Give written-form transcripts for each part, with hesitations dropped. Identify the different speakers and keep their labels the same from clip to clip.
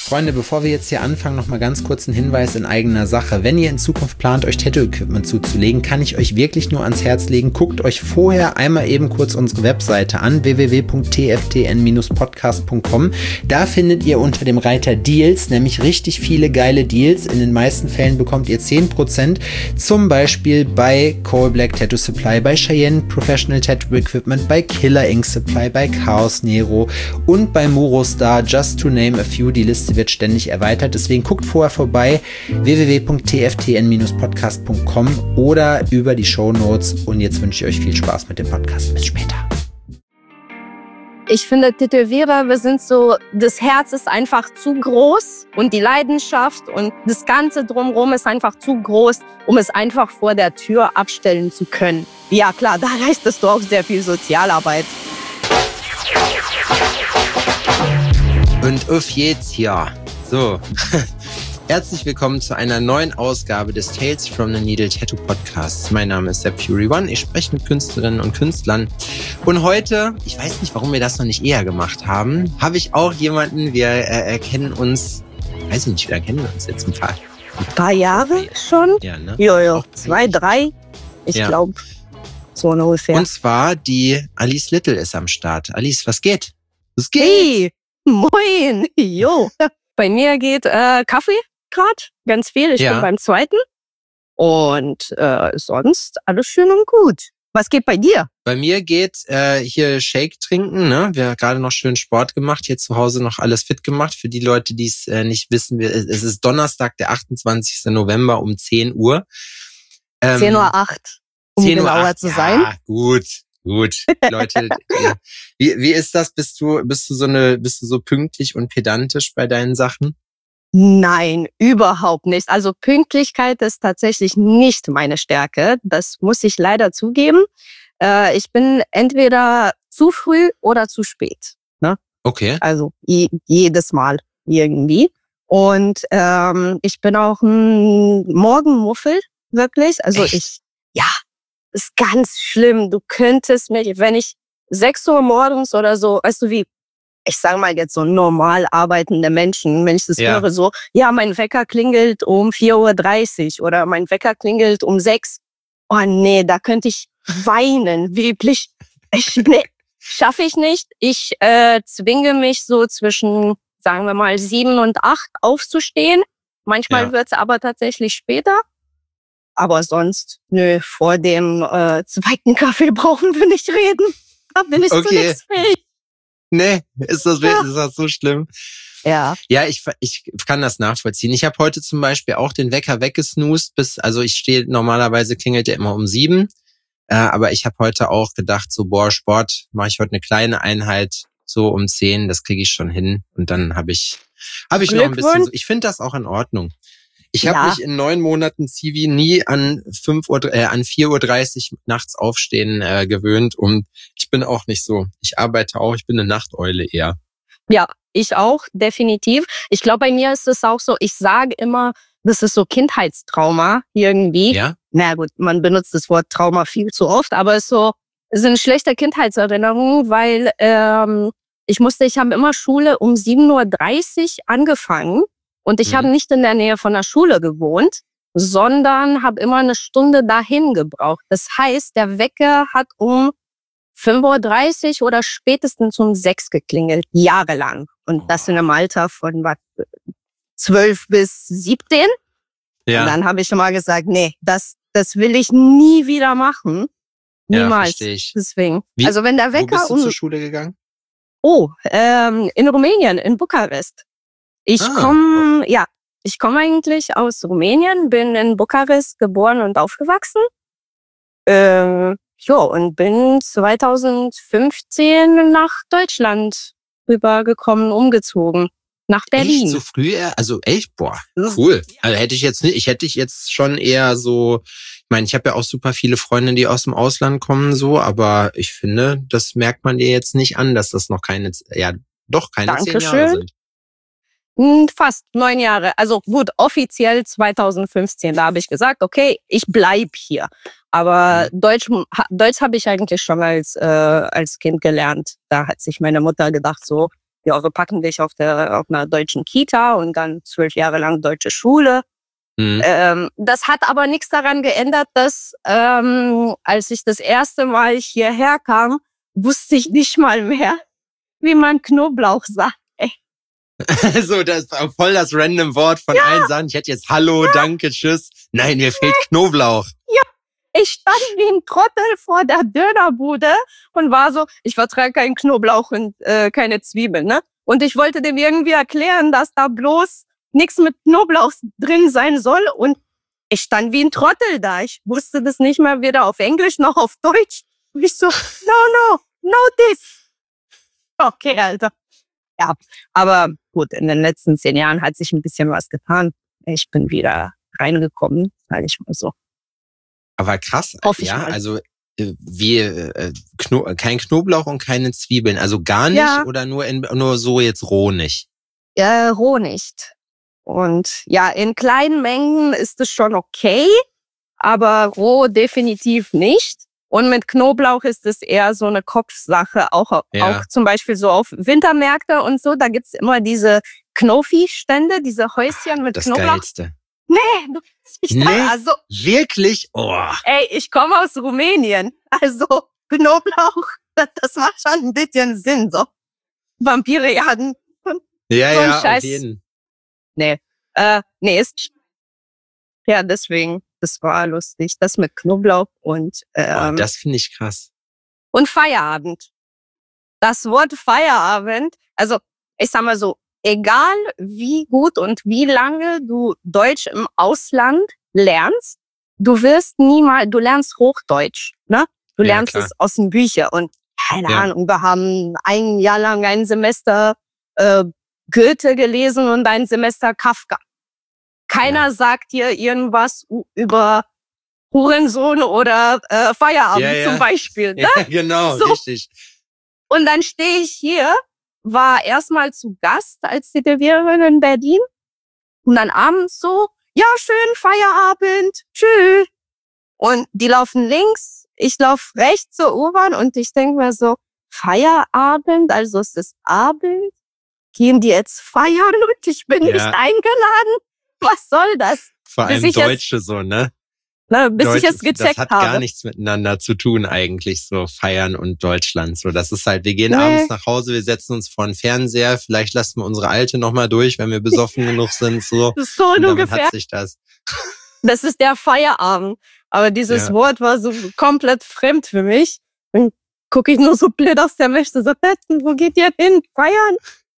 Speaker 1: Freunde, bevor wir jetzt hier anfangen, noch mal ganz kurz ein Hinweis in eigener Sache. Wenn ihr in Zukunft plant, euch Tattoo-Equipment zuzulegen, kann ich euch wirklich nur ans Herz legen. Guckt euch vorher einmal eben kurz unsere Webseite an, www.tftn-podcast.com. Da findet ihr unter dem Reiter Deals nämlich richtig viele geile Deals. In den meisten Fällen bekommt ihr 10%, zum Beispiel bei Coal Black Tattoo Supply, bei Cheyenne Professional Tattoo Equipment, bei Killer Ink Supply, bei Chaos Nero und bei Murostar, just to name a few. Die Liste wird ständig erweitert, deswegen guckt vorher vorbei, www.tftn-podcast.com oder über die Shownotes, und jetzt wünsche ich euch viel Spaß mit dem Podcast. Bis später.
Speaker 2: Ich finde, Tätowierer, wir sind so, das Herz ist einfach zu groß und die Leidenschaft und das Ganze drumherum ist einfach zu groß, um es einfach vor der Tür abstellen zu können. Ja klar, da leistest du auch sehr viel Sozialarbeit.
Speaker 1: Und auf geht's hier. So, herzlich willkommen zu einer neuen Ausgabe des Tales from the Needle Tattoo Podcasts. Mein Name ist Sepp Fury One, ich spreche mit Künstlerinnen und Künstlern. Und heute, ich weiß nicht, warum wir das noch nicht eher gemacht haben, habe ich auch jemanden, wir erkennen uns, weiß ich nicht, wir erkennen uns jetzt ein
Speaker 2: paar Jahre schon?
Speaker 1: Ja, ne?
Speaker 2: Ja, 2, 3, ich glaube, so ungefähr.
Speaker 1: Und zwar die Alice Little ist am Start. Alice, was geht? Was geht?
Speaker 2: Hey, moin, jo. Bei mir geht Kaffee gerade, ganz viel. Ich bin beim zweiten. Und sonst alles schön und gut. Was geht bei dir?
Speaker 1: Bei mir geht hier Shake trinken. Ne? Wir haben gerade noch schön Sport gemacht, hier zu Hause noch alles fit gemacht. Für die Leute, die es nicht wissen, es ist Donnerstag, der 28. November um 10 Uhr.
Speaker 2: 10:08 Uhr, um genauer zu sein.
Speaker 1: Ja, gut. Leute, wie ist das? Bist du so pünktlich und pedantisch bei deinen Sachen?
Speaker 2: Nein, überhaupt nicht. Also Pünktlichkeit ist tatsächlich nicht meine Stärke. Das muss ich leider zugeben. Ich bin entweder zu früh oder zu spät. Ne?
Speaker 1: Okay.
Speaker 2: Also jedes Mal irgendwie. Und ich bin auch ein Morgenmuffel, wirklich. Also
Speaker 1: Echt?
Speaker 2: ist ganz schlimm. Du könntest mich, wenn ich 6 Uhr morgens oder so, weißt du wie, ich sage mal jetzt so normal arbeitende Menschen, wenn ich das höre, so, ja, mein Wecker klingelt um 4:30 Uhr oder mein Wecker klingelt um 6. Oh nee, da könnte ich weinen, wirklich. Nee, schaffe ich nicht. Ich zwinge mich so zwischen, sagen wir mal, 7 und 8 aufzustehen. Manchmal wird's aber tatsächlich später. Aber sonst, vor dem zweiten Kaffee brauchen wir nicht reden. Da bin ich zu nichts fähig.
Speaker 1: Nee, ist das so schlimm?
Speaker 2: Ja.
Speaker 1: Ja, ich kann das nachvollziehen. Ich habe heute zum Beispiel auch den Wecker weggesnoost, also ich stehe, normalerweise klingelt der immer um 7. Aber ich habe heute auch gedacht, so, Sport mache ich heute eine kleine Einheit, so um 10, das kriege ich schon hin. Und dann habe ich noch ein bisschen so, ich finde das auch in Ordnung. Ich habe mich in 9 Monaten Zivi nie an 4:30 Uhr nachts aufstehen gewöhnt, und ich bin auch nicht so. Ich arbeite auch, ich bin eine Nachteule eher.
Speaker 2: Ja, ich auch, definitiv. Ich glaube, bei mir ist es auch so, ich sage immer, das ist so Kindheitstrauma irgendwie.
Speaker 1: Ja?
Speaker 2: Na gut, man benutzt das Wort Trauma viel zu oft, aber es sind schlechte Kindheitserinnerungen, weil ich habe immer Schule um 7:30 Uhr angefangen. Und ich habe nicht in der Nähe von der Schule gewohnt, sondern habe immer eine Stunde dahin gebraucht. Das heißt, der Wecker hat um 5:30 Uhr oder spätestens um 6 geklingelt, jahrelang. Und das in einem Alter von 12 bis 17.
Speaker 1: Ja.
Speaker 2: Und dann habe ich immer gesagt, nee, das will ich nie wieder machen. Niemals.
Speaker 1: Ja, verstehe ich.
Speaker 2: Deswegen. Also wenn der Wecker
Speaker 1: wo bist du zur Schule gegangen?
Speaker 2: In Rumänien, in Bukarest. Ich komme eigentlich aus Rumänien, bin in Bukarest geboren und aufgewachsen. Und bin 2015 nach Deutschland rübergekommen, umgezogen. Nach Berlin.
Speaker 1: Echt so früh? Also echt? Boah, cool. Also hätte ich jetzt schon eher so, ich meine, ich habe ja auch super viele Freunde, die aus dem Ausland kommen, so, aber ich finde, das merkt man dir jetzt nicht an, dass das noch keine 10 Jahre sind.
Speaker 2: Fast 9 Jahre. Also gut, offiziell 2015. Da habe ich gesagt, okay, ich bleib hier. Aber Deutsch habe ich eigentlich schon als Kind gelernt. Da hat sich meine Mutter gedacht, so, ja, wir packen dich auf einer deutschen Kita und dann 12 Jahre lang deutsche Schule. Das hat aber nichts daran geändert, dass als ich das erste Mal hierher kam, wusste ich nicht mal mehr, wie man Knoblauch sagt.
Speaker 1: So, das war voll das random Wort von allen Sachen. Ich hätte jetzt Hallo, Danke, Tschüss. Nein, mir fehlt Knoblauch.
Speaker 2: Ja, ich stand wie ein Trottel vor der Dönerbude und war so, ich vertrage keinen Knoblauch und keine Zwiebeln, ne? Und ich wollte dem irgendwie erklären, dass da bloß nichts mit Knoblauch drin sein soll. Und ich stand wie ein Trottel da. Ich wusste das nicht mehr weder auf Englisch noch auf Deutsch. Und ich so, no this. Okay, Alter. Ja, aber gut, in den letzten 10 Jahren hat sich ein bisschen was getan. Ich bin wieder reingekommen, sage ich mal so.
Speaker 1: Aber krass, ja, also kein Knoblauch und keine Zwiebeln, also gar nicht oder nur so jetzt roh nicht?
Speaker 2: Roh nicht. Und ja, in kleinen Mengen ist es schon okay, aber roh definitiv nicht. Und mit Knoblauch ist es eher so eine Kopfsache, auch zum Beispiel so auf Wintermärkte und so, da gibt's immer diese Knofi-Stände, diese Häuschen mit Knoblauch.
Speaker 1: Das Geilste.
Speaker 2: Nee, du kannst nicht
Speaker 1: also wirklich? Oh.
Speaker 2: Ey, ich komme aus Rumänien, also Knoblauch, das macht schon ein bisschen Sinn, so. Vampire jagen.
Speaker 1: Ja,
Speaker 2: so
Speaker 1: ja,
Speaker 2: Scheiß.
Speaker 1: auf jeden.
Speaker 2: Nee, ist ja deswegen. Das war lustig, das mit Knoblauch und
Speaker 1: das finde ich krass.
Speaker 2: Und Feierabend. Das Wort Feierabend, also ich sag mal so, egal wie gut und wie lange du Deutsch im Ausland lernst, du lernst Hochdeutsch, ne? Du lernst es aus den Büchern und keine Ahnung, wir haben ein Jahr lang ein Semester Goethe gelesen und ein Semester Kafka. Keiner sagt dir irgendwas über Hurensohn oder Feierabend zum Beispiel. Ne?
Speaker 1: Ja, genau, so. Richtig.
Speaker 2: Und dann stehe ich hier, war erstmal zu Gast als Tätowiererin in Berlin. Und dann abends so, ja, schön, Feierabend, tschüss. Und die laufen links, ich laufe rechts zur U-Bahn und ich denke mir so, Feierabend, also ist es Abend? Gehen die jetzt feiern und ich bin nicht eingeladen? Was soll das?
Speaker 1: Vor allem Deutsche so, ne?
Speaker 2: Bis ich es gecheckt habe.
Speaker 1: Das hat gar nichts miteinander zu tun eigentlich, so Feiern und Deutschland. So, das ist halt, wir gehen abends nach Hause, wir setzen uns vor den Fernseher, vielleicht lassen wir unsere Alte nochmal durch, wenn wir besoffen genug sind. So
Speaker 2: ungefähr.
Speaker 1: Hat sich das.
Speaker 2: Das ist der Feierabend. Aber dieses Wort war so komplett fremd für mich. Dann gucke ich nur so blöd aus der Wäsche, so, wo geht ihr hin? Feiern?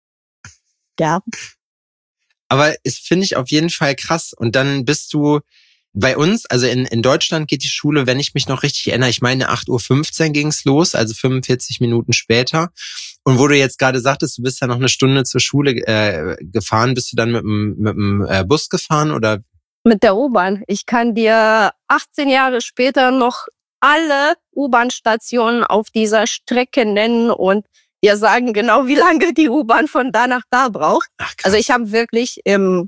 Speaker 2: Ja.
Speaker 1: Aber es finde ich auf jeden Fall krass. Und dann bist du bei uns, also in Deutschland geht die Schule, wenn ich mich noch richtig erinnere, ich meine 8:15 Uhr ging's los, also 45 Minuten später. Und wo du jetzt gerade sagtest, du bist ja noch eine Stunde zur Schule gefahren, bist du dann mit dem Bus gefahren oder?
Speaker 2: Mit der U-Bahn. Ich kann dir 18 Jahre später noch alle U-Bahn-Stationen auf dieser Strecke nennen und dir sagen genau, wie lange die U-Bahn von da nach da braucht.
Speaker 1: Ach,
Speaker 2: also ich habe wirklich im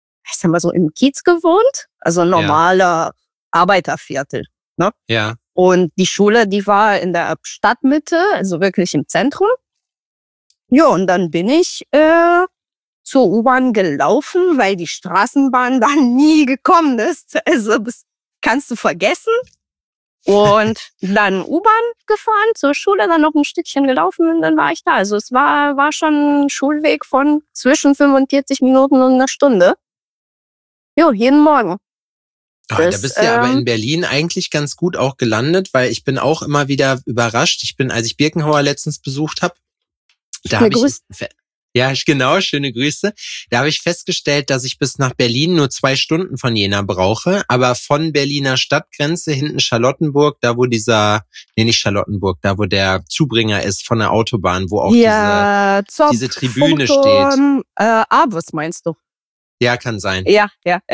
Speaker 2: Kiez gewohnt, also normaler Arbeiterviertel. Ne?
Speaker 1: Ja.
Speaker 2: Und die Schule, die war in der Stadtmitte, also wirklich im Zentrum. Ja, und dann bin ich zur U-Bahn gelaufen, weil die Straßenbahn da nie gekommen ist. Also das kannst du vergessen. Und dann U-Bahn gefahren, zur Schule, dann noch ein Stückchen gelaufen und dann war ich da. Also es war schon ein Schulweg von zwischen 45 Minuten und einer Stunde. Jo, jeden Morgen.
Speaker 1: Da bist du ja aber in Berlin eigentlich ganz gut auch gelandet, weil ich bin auch immer wieder überrascht. Als ich Birkenhauer letztens besucht habe, da habe ich... Ja, genau, schöne Grüße. Da habe ich festgestellt, dass ich bis nach Berlin nur 2 Stunden von Jena brauche, aber von Berliner Stadtgrenze hinten Charlottenburg, da wo nicht Charlottenburg, da wo der Zubringer ist von der Autobahn, wo auch diese Tribüne steht.
Speaker 2: Abus meinst du?
Speaker 1: Ja, kann sein.
Speaker 2: Ja.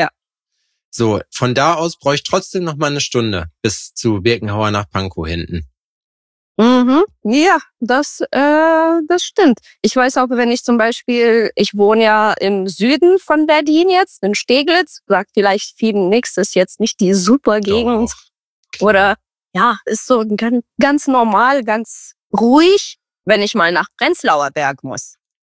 Speaker 1: So, von da aus brauche ich trotzdem noch mal eine Stunde bis zu Birkenhauer nach Pankow hinten.
Speaker 2: Mhm. Ja, das stimmt. Ich weiß auch, wenn ich zum Beispiel, ich wohne ja im Süden von Berlin jetzt, in Steglitz, sagt vielleicht vielen nichts, ist jetzt nicht die super Gegend. Doch. Oder ja, ist so ganz normal, ganz ruhig, wenn ich mal nach Prenzlauer Berg muss.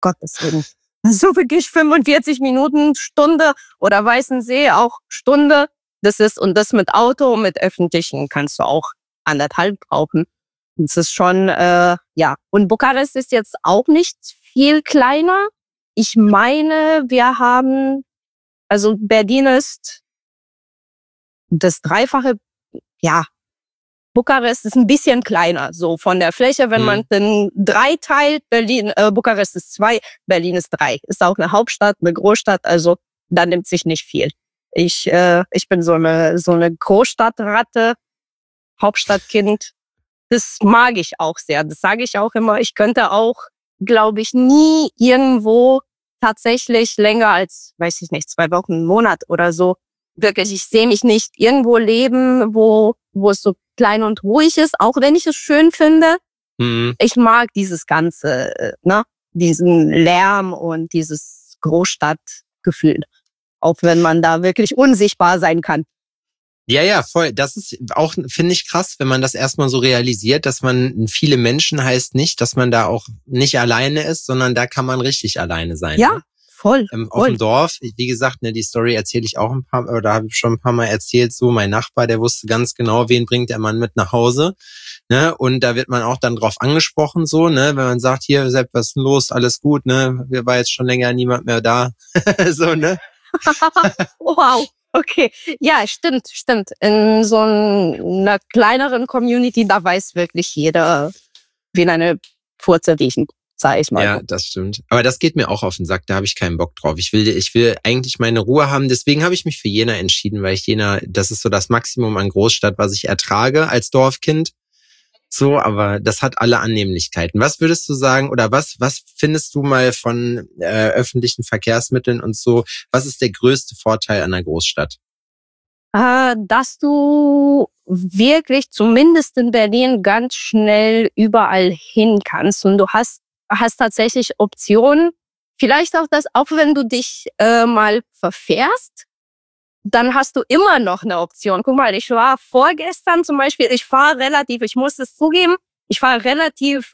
Speaker 2: Gottes Willen. So wirklich 45 Minuten, Stunde oder Weißensee auch Stunde. Und das mit Auto, mit Öffentlichen kannst du auch 1,5 brauchen. Das ist schon, ja. Und Bukarest ist jetzt auch nicht viel kleiner. Ich meine, also Berlin ist das Dreifache, ja. Bukarest ist ein bisschen kleiner, so von der Fläche, wenn man den 3 teilt, Bukarest ist 2, Berlin ist 3. Ist auch eine Hauptstadt, eine Großstadt, also da nimmt sich nicht viel. Ich bin so eine Großstadtratte, Hauptstadtkind. Das mag ich auch sehr. Das sage ich auch immer. Ich könnte auch, glaube ich, nie irgendwo tatsächlich länger als, weiß ich nicht, 2 Wochen, einen Monat oder so. Wirklich, ich sehe mich nicht irgendwo leben, wo es so klein und ruhig ist, auch wenn ich es schön finde. Ich mag dieses Ganze, diesen Lärm und dieses Großstadtgefühl. Auch wenn man da wirklich unsichtbar sein kann.
Speaker 1: Ja, voll. Das ist auch, finde ich, krass, wenn man das erstmal so realisiert, dass man viele Menschen heißt nicht, dass man da auch nicht alleine ist, sondern da kann man richtig alleine sein.
Speaker 2: Ja,
Speaker 1: ne?
Speaker 2: Voll.
Speaker 1: Auf dem Dorf, wie gesagt, ne, die Story erzähle ich auch habe ich schon ein paar Mal erzählt, so mein Nachbar, der wusste ganz genau, wen bringt der Mann mit nach Hause, ne, und da wird man auch dann drauf angesprochen, so, ne, wenn man sagt, hier, Sepp, was ist denn los, alles gut, ne, wir war jetzt schon länger niemand mehr da, so, ne.
Speaker 2: Wow, okay. Ja, stimmt. In so einer kleineren Community, da weiß wirklich jeder, wie eine Furze riechen. Sag ich mal.
Speaker 1: Ja, das stimmt. Aber das geht mir auch auf den Sack, da habe ich keinen Bock drauf. Ich will eigentlich meine Ruhe haben, deswegen habe ich mich für Jena entschieden, weil das ist so das Maximum an Großstadt, was ich ertrage als Dorfkind. So, aber das hat alle Annehmlichkeiten. Was würdest du sagen, oder was findest du mal von öffentlichen Verkehrsmitteln und so, was ist der größte Vorteil an einer Großstadt?
Speaker 2: Dass du wirklich zumindest in Berlin ganz schnell überall hin kannst und du hast tatsächlich Optionen. Vielleicht auch auch wenn du dich mal verfährst, dann hast du immer noch eine Option. Guck mal, ich war vorgestern zum Beispiel, ich muss es zugeben, ich fahre relativ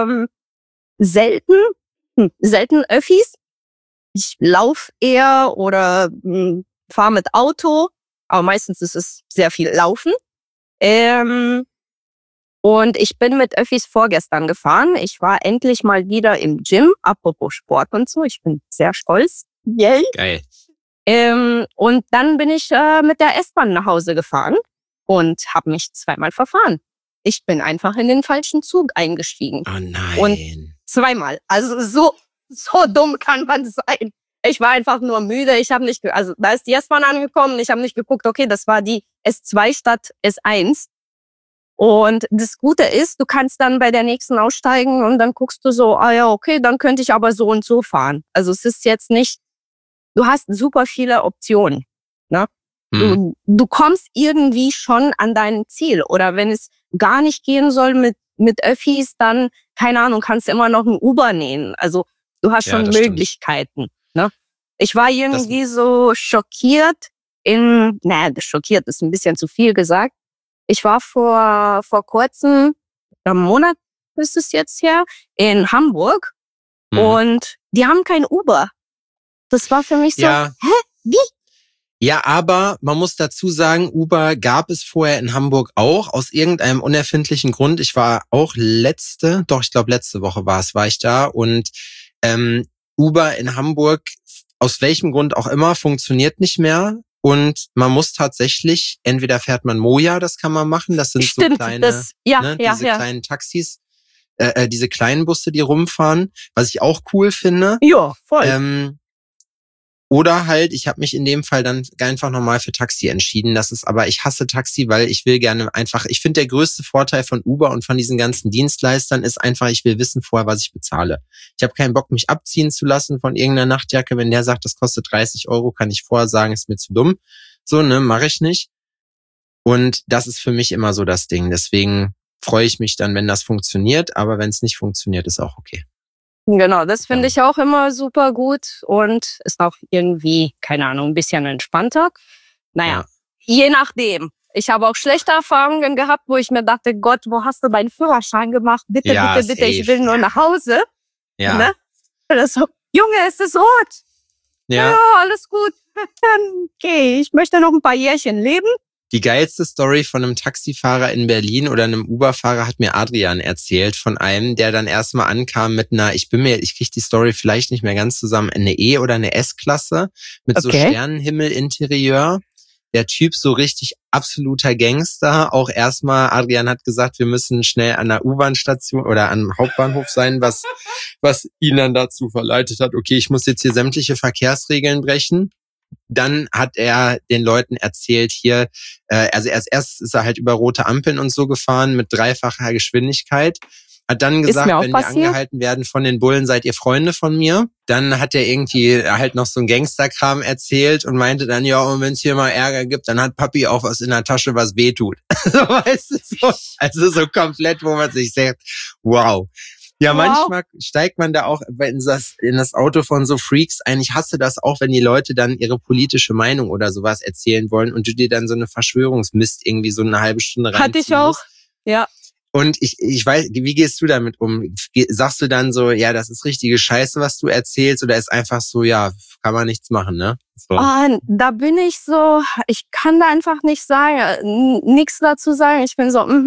Speaker 2: selten Öffis. Ich laufe eher oder fahre mit Auto, aber meistens ist es sehr viel Laufen. Und ich bin mit Öffis vorgestern gefahren. Ich war endlich mal wieder im Gym, apropos Sport und so. Ich bin sehr stolz. Yay.
Speaker 1: Geil.
Speaker 2: Und dann bin ich mit der S-Bahn nach Hause gefahren und habe mich 2-mal verfahren. Ich bin einfach in den falschen Zug eingestiegen.
Speaker 1: Oh nein.
Speaker 2: Und 2-mal. Also so dumm kann man sein. Ich war einfach nur müde. Da ist die S-Bahn angekommen. Ich habe nicht geguckt, okay, das war die S2 statt S1. Und das Gute ist, du kannst dann bei der nächsten aussteigen und dann guckst du so, ja, okay, dann könnte ich aber so und so fahren. Also es ist jetzt nicht, du hast super viele Optionen. Ne? Du kommst irgendwie schon an dein Ziel. Oder wenn es gar nicht gehen soll mit Öffis, dann, keine Ahnung, kannst du immer noch ein Uber nehmen. Also du hast schon Möglichkeiten. Ne? Ich war irgendwie so schockiert schockiert ist ein bisschen zu viel gesagt. Ich war vor kurzem, einem Monat ist es jetzt her, in Hamburg und die haben kein Uber. Das war für mich so, wie?
Speaker 1: Ja, aber man muss dazu sagen, Uber gab es vorher in Hamburg auch, aus irgendeinem unerfindlichen Grund. Ich war auch letzte Woche war ich da und Uber in Hamburg, aus welchem Grund auch immer, funktioniert nicht mehr. Und man muss tatsächlich, entweder fährt man Moja, das kann man machen, das sind so kleine, kleinen Taxis, diese kleinen Busse, die rumfahren, was ich auch cool finde.
Speaker 2: Ja, voll.
Speaker 1: Oder halt, ich habe mich in dem Fall dann einfach nochmal für Taxi entschieden. Ich hasse Taxi, weil ich finde der größte Vorteil von Uber und von diesen ganzen Dienstleistern ist einfach, ich will wissen vorher, was ich bezahle. Ich habe keinen Bock, mich abziehen zu lassen von irgendeiner Nachtjacke. Wenn der sagt, das kostet 30 €, kann ich vorher sagen, ist mir zu dumm. So, ne, mache ich nicht. Und das ist für mich immer so das Ding. Deswegen freue ich mich dann, wenn das funktioniert. Aber wenn es nicht funktioniert, ist auch okay.
Speaker 2: Genau, das finde ich auch immer super gut und ist auch irgendwie, keine Ahnung, ein bisschen entspannter. Naja, je nachdem. Ich habe auch schlechte Erfahrungen gehabt, wo ich mir dachte, Gott, wo hast du deinen Führerschein gemacht? Bitte, bitte,
Speaker 1: safe.
Speaker 2: ich will nur nach Hause.
Speaker 1: Ja.
Speaker 2: Ne? Oder so, Junge, es ist rot. Ja, alles gut. Okay, ich möchte noch ein paar Jährchen leben.
Speaker 1: Die geilste Story von einem Taxifahrer in Berlin oder einem Uber-Fahrer hat mir Adrian erzählt, von einem, der dann erstmal ankam mit einer, ich kriege die Story vielleicht nicht mehr ganz zusammen, eine E- oder eine S-Klasse mit so Sternenhimmel-Interieur. Der Typ so richtig absoluter Gangster. Auch erstmal, Adrian hat gesagt, wir müssen schnell an der U-Bahn-Station oder am Hauptbahnhof sein, was ihn dann dazu verleitet hat, okay, ich muss jetzt hier sämtliche Verkehrsregeln brechen. Dann hat er den Leuten erzählt hier, also erst ist er halt über rote Ampeln und so gefahren mit dreifacher Geschwindigkeit. Hat dann gesagt, wenn wir angehalten werden von den Bullen, seid ihr Freunde von mir. Dann hat er irgendwie halt noch so einen Gangsterkram erzählt und meinte dann, ja, und wenn es hier mal Ärger gibt, dann hat Papi auch was in der Tasche, was wehtut. So, weißt du, so, also so komplett, wo man sich sagt, wow. Ja, manchmal steigt man da auch in das Auto von so Freaks ein. Ich hasse das auch, wenn die Leute dann ihre politische Meinung oder sowas erzählen wollen und du dir dann so eine Verschwörungsmist irgendwie so eine halbe Stunde reinziehen
Speaker 2: Hatte ich auch, ja.
Speaker 1: Und ich weiß, wie gehst du damit um? Sagst du dann so, ja, das ist richtige Scheiße, was du erzählst, oder ist einfach so, ja, kann man nichts machen, ne? So.
Speaker 2: Da bin ich so, ich kann da einfach nichts dazu sagen. Ich bin so,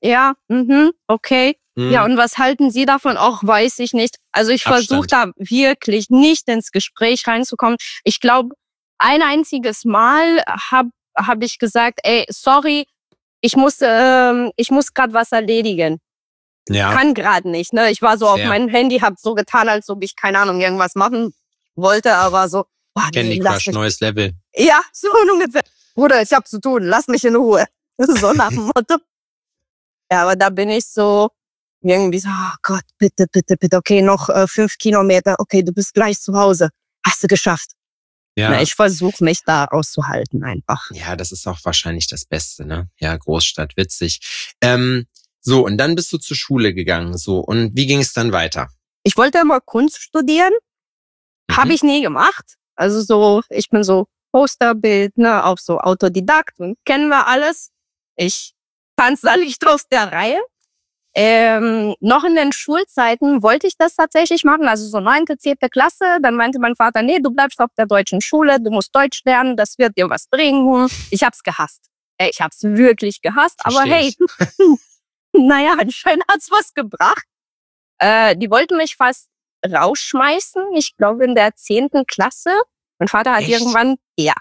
Speaker 2: okay. Ja, und was halten Sie davon? Auch weiß ich nicht. Also ich versuche da wirklich nicht ins Gespräch reinzukommen. Ich glaube, ein einziges Mal hab ich gesagt, ey, sorry, ich muss gerade was erledigen.
Speaker 1: Ja.
Speaker 2: Kann gerade nicht, ne? Ich war so auf meinem Handy, hab so getan, als ob ich, keine Ahnung, irgendwas machen wollte, aber so,
Speaker 1: Candy Crush, neues Level.
Speaker 2: Ja, so ungefähr. Bruder, ich hab zu tun, lass mich in Ruhe. So nach dem Motto. Ja, aber da bin ich so irgendwie so, oh Gott, bitte, bitte, bitte, okay, noch 5 Kilometer, okay, du bist gleich zu Hause. Hast du geschafft. Ja. Na, ich versuche mich da auszuhalten einfach.
Speaker 1: Ja, das ist auch wahrscheinlich das Beste, ne? Ja, Großstadt, witzig. So, und dann bist du zur Schule gegangen, so. Und wie ging es dann weiter?
Speaker 2: Ich wollte immer Kunst studieren. Habe ich nie gemacht. Also so, ich bin so Posterbild, ne, auch so Autodidakt und kennen wir alles. Ich tanze da nicht aus der Reihe. Noch in den Schulzeiten wollte ich das tatsächlich machen, also so 9., 10. Klasse. Dann meinte mein Vater, nee, du bleibst auf der deutschen Schule, du musst Deutsch lernen, das wird dir was bringen. Ich hab's gehasst. Ich hab's wirklich gehasst, aber hey, naja, anscheinend hat's was gebracht. Die wollten mich fast rausschmeißen, ich glaube in der 10. Klasse. Mein Vater hat irgendwann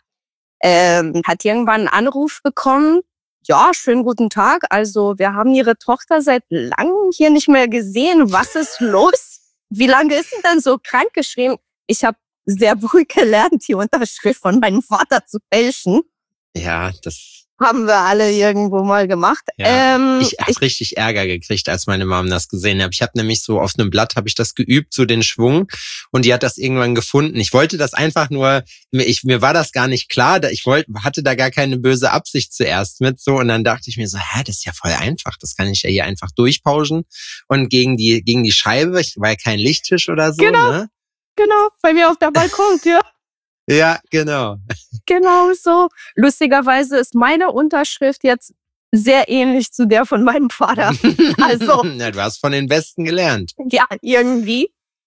Speaker 2: einen Anruf bekommen. Ja, schönen guten Tag. Also wir haben Ihre Tochter seit langem hier nicht mehr gesehen. Was ist los? Wie lange ist sie denn so krank geschrieben? Ich habe sehr früh gelernt, die Unterschrift von meinem Vater zu fälschen.
Speaker 1: Ja, das
Speaker 2: haben wir alle irgendwo mal gemacht.
Speaker 1: Ja, ich habe richtig Ärger gekriegt, als meine Mom das gesehen hat. Ich habe nämlich so auf einem Blatt habe ich das geübt, so den Schwung, und die hat das irgendwann gefunden. Ich wollte das einfach nur, mir war das gar nicht klar, hatte da gar keine böse Absicht zuerst mit, so, und dann dachte ich mir so, das ist ja voll einfach, das kann ich ja hier einfach durchpauschen und gegen die Scheibe, war ja kein Lichttisch oder so, ne?
Speaker 2: Genau, bei mir auf der Balkon, ja.
Speaker 1: Ja, genau.
Speaker 2: Genau so. Lustigerweise ist meine Unterschrift jetzt sehr ähnlich zu der von meinem Vater. Also,
Speaker 1: ja, du hast von den Besten gelernt.
Speaker 2: Ja, irgendwie.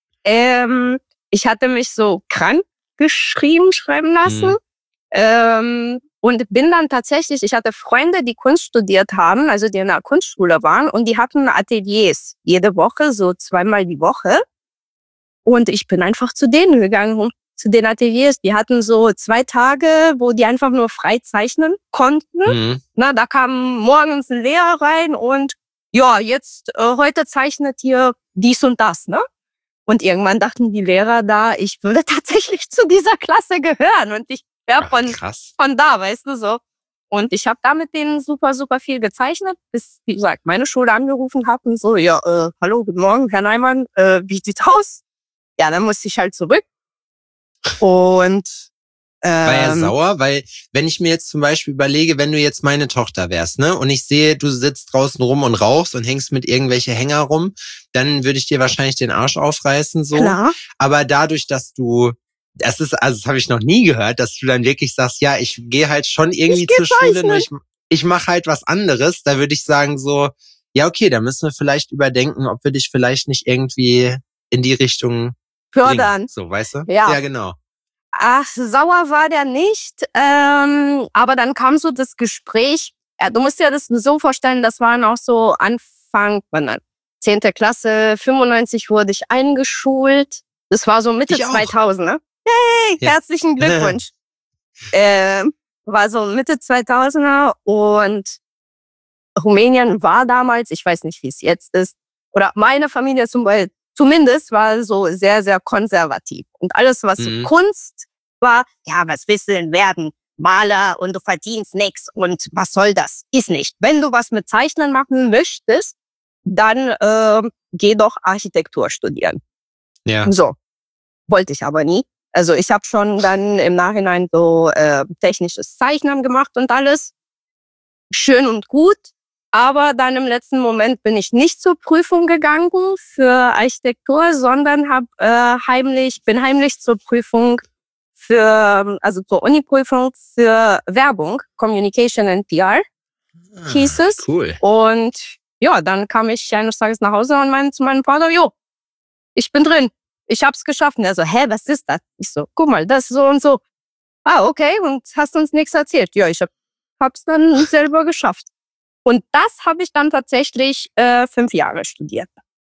Speaker 2: Ich hatte mich so krank schreiben lassen. Und bin dann tatsächlich, ich hatte Freunde, die Kunst studiert haben, also die in einer Kunstschule waren, und die hatten Ateliers jede Woche, so 2-mal die Woche. Und ich bin einfach zu denen gegangen, zu den Ateliers. Die hatten so 2 Tage, wo die einfach nur frei zeichnen konnten. Na, da kam morgens ein Lehrer rein und ja, jetzt heute zeichnet ihr dies und das, ne? Und irgendwann dachten die Lehrer da, ich würde tatsächlich zu dieser Klasse gehören und ich wäre von da, weißt du, so. Und ich habe da mit denen super, super viel gezeichnet, bis, wie gesagt, meine Schule angerufen hat und so, ja, hallo, guten Morgen, Herr Neumann, wie sieht's aus? Ja, dann musste ich halt zurück. Und
Speaker 1: war er sauer? Weil, wenn ich mir jetzt zum Beispiel überlege, wenn du jetzt meine Tochter wärst, ne, und ich sehe, du sitzt draußen rum und rauchst und hängst mit irgendwelche Hänger rum, dann würde ich dir wahrscheinlich den Arsch aufreißen, so.
Speaker 2: Klar.
Speaker 1: Aber dadurch, dass das habe ich noch nie gehört, dass du dann wirklich sagst, ja, ich gehe halt schon irgendwie zur Schule, nur ich mache halt was anderes, da würde ich sagen so, ja, okay, da müssen wir vielleicht überdenken, ob wir dich vielleicht nicht irgendwie in die Richtung
Speaker 2: fördern.
Speaker 1: So, weißt du?
Speaker 2: Ja.
Speaker 1: Ja, genau.
Speaker 2: Ach, sauer war der nicht. Aber dann kam so das Gespräch. Ja, du musst dir das so vorstellen, das waren auch so Anfang, 10. Klasse, 95 wurde ich eingeschult. Das war so Mitte 2000, ne? Hey, herzlichen Glückwunsch. War so Mitte 2000er und Rumänien war damals, ich weiß nicht, wie es jetzt ist, oder meine Familie zumindest war so sehr, sehr konservativ. Und alles, was so Kunst war, ja, was willst du denn werden? Maler und du verdienst nichts und was soll das? Ist nicht. Wenn du was mit Zeichnen machen möchtest, dann geh doch Architektur studieren.
Speaker 1: Ja.
Speaker 2: So, wollte ich aber nie. Also ich habe schon dann im Nachhinein so technisches Zeichnen gemacht und alles. Schön und gut. Aber dann im letzten Moment bin ich nicht zur Prüfung gegangen für Architektur, sondern bin heimlich zur Prüfung zur Uni-Prüfung für Werbung, Communication and PR, hieß es.
Speaker 1: Cool.
Speaker 2: Und ja, dann kam ich eines Tages nach Hause und meinte zu meinem Vater, ich bin drin. Ich hab's geschafft. Und er so, was ist das? Ich so, guck mal, das so und so. Ah, okay, und hast uns nichts erzählt. Ja, ich hab's dann selber geschafft. Und das habe ich dann tatsächlich 5 Jahre studiert.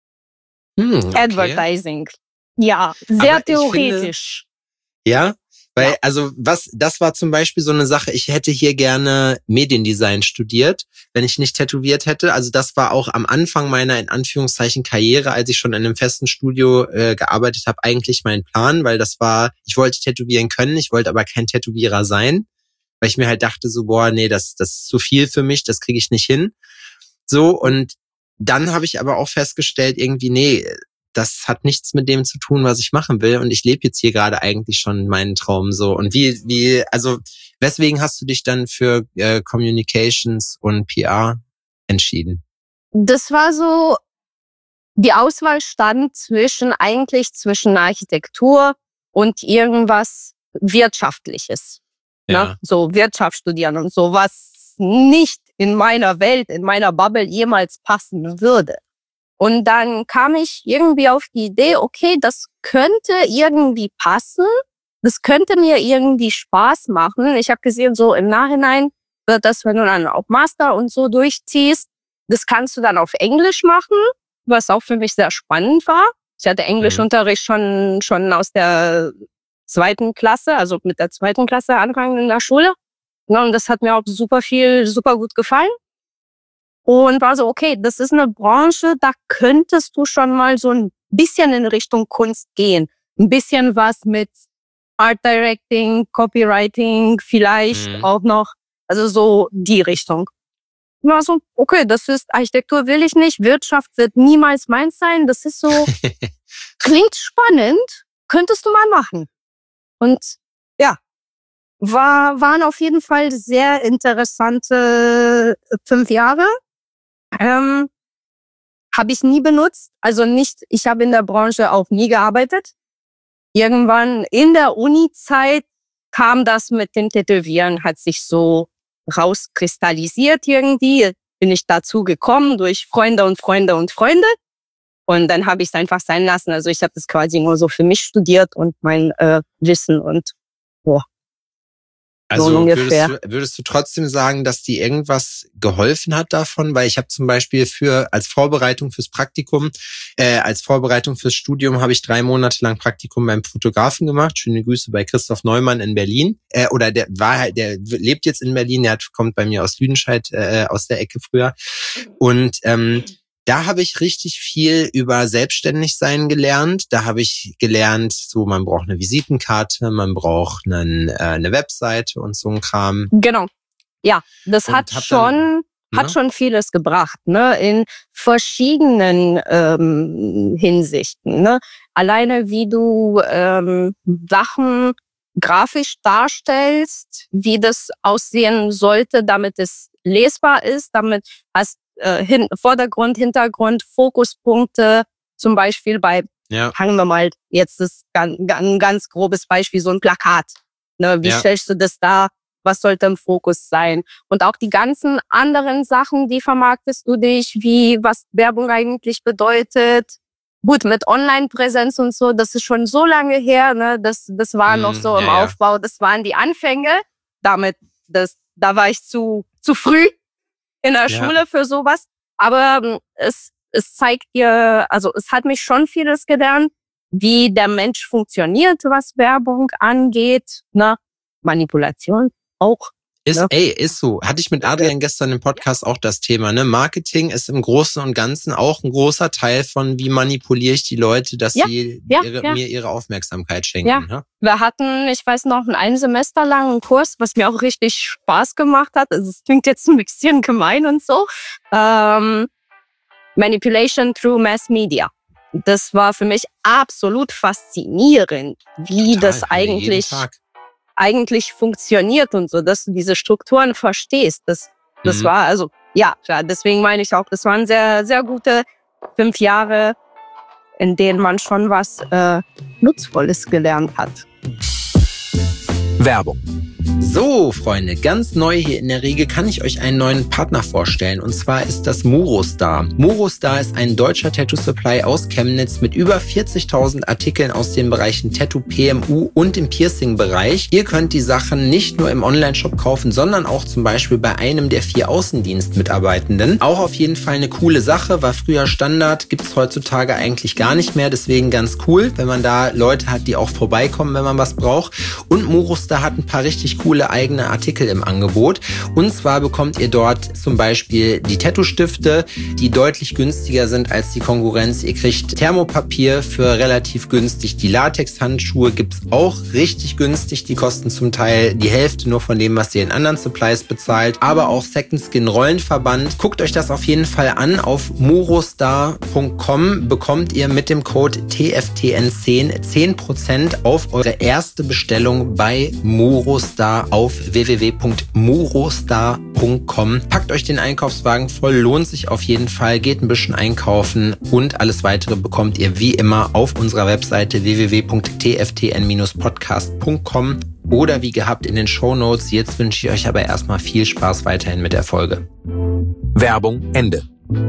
Speaker 1: Okay.
Speaker 2: Advertising. Ja, sehr theoretisch.
Speaker 1: Ja, weil, das war zum Beispiel so eine Sache, ich hätte hier gerne Mediendesign studiert, wenn ich nicht tätowiert hätte. Also das war auch am Anfang meiner, in Anführungszeichen, Karriere, als ich schon in einem festen Studio gearbeitet habe, eigentlich mein Plan, weil ich wollte tätowieren können, ich wollte aber kein Tätowierer sein, weil ich mir halt dachte so, nee, das ist zu viel für mich, das kriege ich nicht hin. So, und dann habe ich aber auch festgestellt, irgendwie, nee, das hat nichts mit dem zu tun, was ich machen will. Und ich lebe jetzt hier gerade eigentlich schon meinen Traum so. Und weswegen hast du dich dann für Communications und PR entschieden? Das war so, die Auswahl stand zwischen Architektur und irgendwas Wirtschaftliches. Ja.
Speaker 2: Ne? So Wirtschaft studieren und so, was nicht in meiner Welt, in meiner Bubble jemals passen würde. Und dann kam ich irgendwie auf die Idee, okay, das könnte irgendwie passen, das könnte mir irgendwie Spaß machen. Ich habe gesehen, so im Nachhinein wird das, wenn du dann auch Master und so durchziehst, das kannst du dann auf Englisch machen, was auch für mich sehr spannend war. Ich hatte Englischunterricht schon aus der 2. Klasse, also mit der 2. Klasse angefangen in der Schule. Ja, und das hat mir auch super gut gefallen. Und war so, okay, das ist eine Branche, da könntest du schon mal so ein bisschen in Richtung Kunst gehen. Ein bisschen was mit Art Directing, Copywriting, vielleicht auch noch, also so die Richtung. Und war so, okay, das ist Architektur will ich nicht, Wirtschaft wird niemals meins sein, das ist so, klingt spannend, könntest du mal machen. Und ja, waren auf jeden Fall sehr interessante 5 Jahre. Habe ich nie benutzt, also nicht, ich habe in der Branche auch nie gearbeitet. Irgendwann in der Uni-Zeit kam das mit dem Tätowieren, hat sich so rauskristallisiert irgendwie. Bin ich dazu gekommen durch Freunde und Freunde und Freunde. Und dann habe ich es einfach sein lassen. Also ich habe das quasi nur so für mich studiert und mein Wissen und
Speaker 1: Also
Speaker 2: so ungefähr.
Speaker 1: Würdest du trotzdem sagen, dass dir irgendwas geholfen hat davon? Weil ich habe zum Beispiel als Vorbereitung fürs Praktikum, als Vorbereitung fürs Studium habe ich 3 Monate lang Praktikum beim Fotografen gemacht. Schöne Grüße bei Christoph Neumann in Berlin. Der lebt jetzt in Berlin, kommt bei mir aus Lüdenscheid, aus der Ecke früher. Und da habe ich richtig viel über Selbstständigsein gelernt. Da habe ich gelernt, so man braucht eine Visitenkarte, man braucht eine Webseite und so ein Kram.
Speaker 2: Genau. Ja, das hat schon vieles gebracht, ne, in verschiedenen Hinsichten, ne. Alleine wie du Sachen grafisch darstellst, wie das aussehen sollte, damit es lesbar ist, damit hast Vordergrund, Hintergrund, Fokuspunkte, zum Beispiel fangen wir mal, jetzt ist ein ganz grobes Beispiel, so ein Plakat. Ne, wie stellst du das dar? Was sollte im Fokus sein? Und auch die ganzen anderen Sachen, die vermarktest du dich, was Werbung eigentlich bedeutet, Gut, mit Online-Präsenz und so, das ist schon so lange her, ne? Das war noch so im Aufbau. Das waren die Anfänge. Da war ich zu früh in der Schule für sowas. Aber es zeigt dir, also es hat mich schon vieles gelernt, wie der Mensch funktioniert, was Werbung angeht, ne? Manipulation auch.
Speaker 1: Ist so. Hatte ich mit Adrian gestern im Podcast auch das Thema, ne? Marketing ist im Großen und Ganzen auch ein großer Teil von, wie manipuliere ich die Leute, dass sie mir ihre Aufmerksamkeit schenken.
Speaker 2: Ja.
Speaker 1: Ne?
Speaker 2: Wir hatten, ich weiß noch, ein Semester lang einen Kurs, was mir auch richtig Spaß gemacht hat. Also es klingt jetzt ein bisschen gemein und so. Manipulation through Mass Media. Das war für mich absolut faszinierend, wie total, das eigentlich funktioniert und so, dass du diese Strukturen verstehst. Das war also, deswegen meine ich auch, das waren sehr, sehr gute 5 Jahre, in denen man schon was Nutzvolles gelernt hat.
Speaker 3: Werbung.
Speaker 1: So, Freunde, ganz neu hier in der Riege kann ich euch einen neuen Partner vorstellen. Und zwar ist das Murostar. Murostar ist ein deutscher Tattoo-Supply aus Chemnitz mit über 40.000 Artikeln aus den Bereichen Tattoo, PMU und im Piercing-Bereich. Ihr könnt die Sachen nicht nur im Online-Shop kaufen, sondern auch zum Beispiel bei einem der 4 Außendienstmitarbeitenden. Auch auf jeden Fall eine coole Sache, war früher Standard, gibt's heutzutage eigentlich gar nicht mehr. Deswegen ganz cool, wenn man da Leute hat, die auch vorbeikommen, wenn man was braucht. Und Murostar hat ein paar richtig coole eigene Artikel im Angebot. Und zwar bekommt ihr dort zum Beispiel die Tattoo-Stifte, die deutlich günstiger sind als die Konkurrenz. Ihr kriegt Thermopapier für relativ günstig. Die Latex-Handschuhe gibt's auch richtig günstig. Die kosten zum Teil die Hälfte nur von dem, was ihr in anderen Supplies bezahlt. Aber auch Second Skin Rollenverband. Guckt euch das auf jeden Fall an. Auf murostar.com bekommt ihr mit dem Code TFTN10 10% auf eure erste Bestellung bei Murostar auf www.murostar.com. Packt euch den Einkaufswagen voll, lohnt sich auf jeden Fall, geht ein bisschen einkaufen und alles weitere bekommt ihr wie immer auf unserer Webseite www.tftn-podcast.com oder wie gehabt in den Shownotes. Jetzt wünsche ich euch aber erstmal viel Spaß weiterhin mit der Folge.
Speaker 3: Werbung Ende.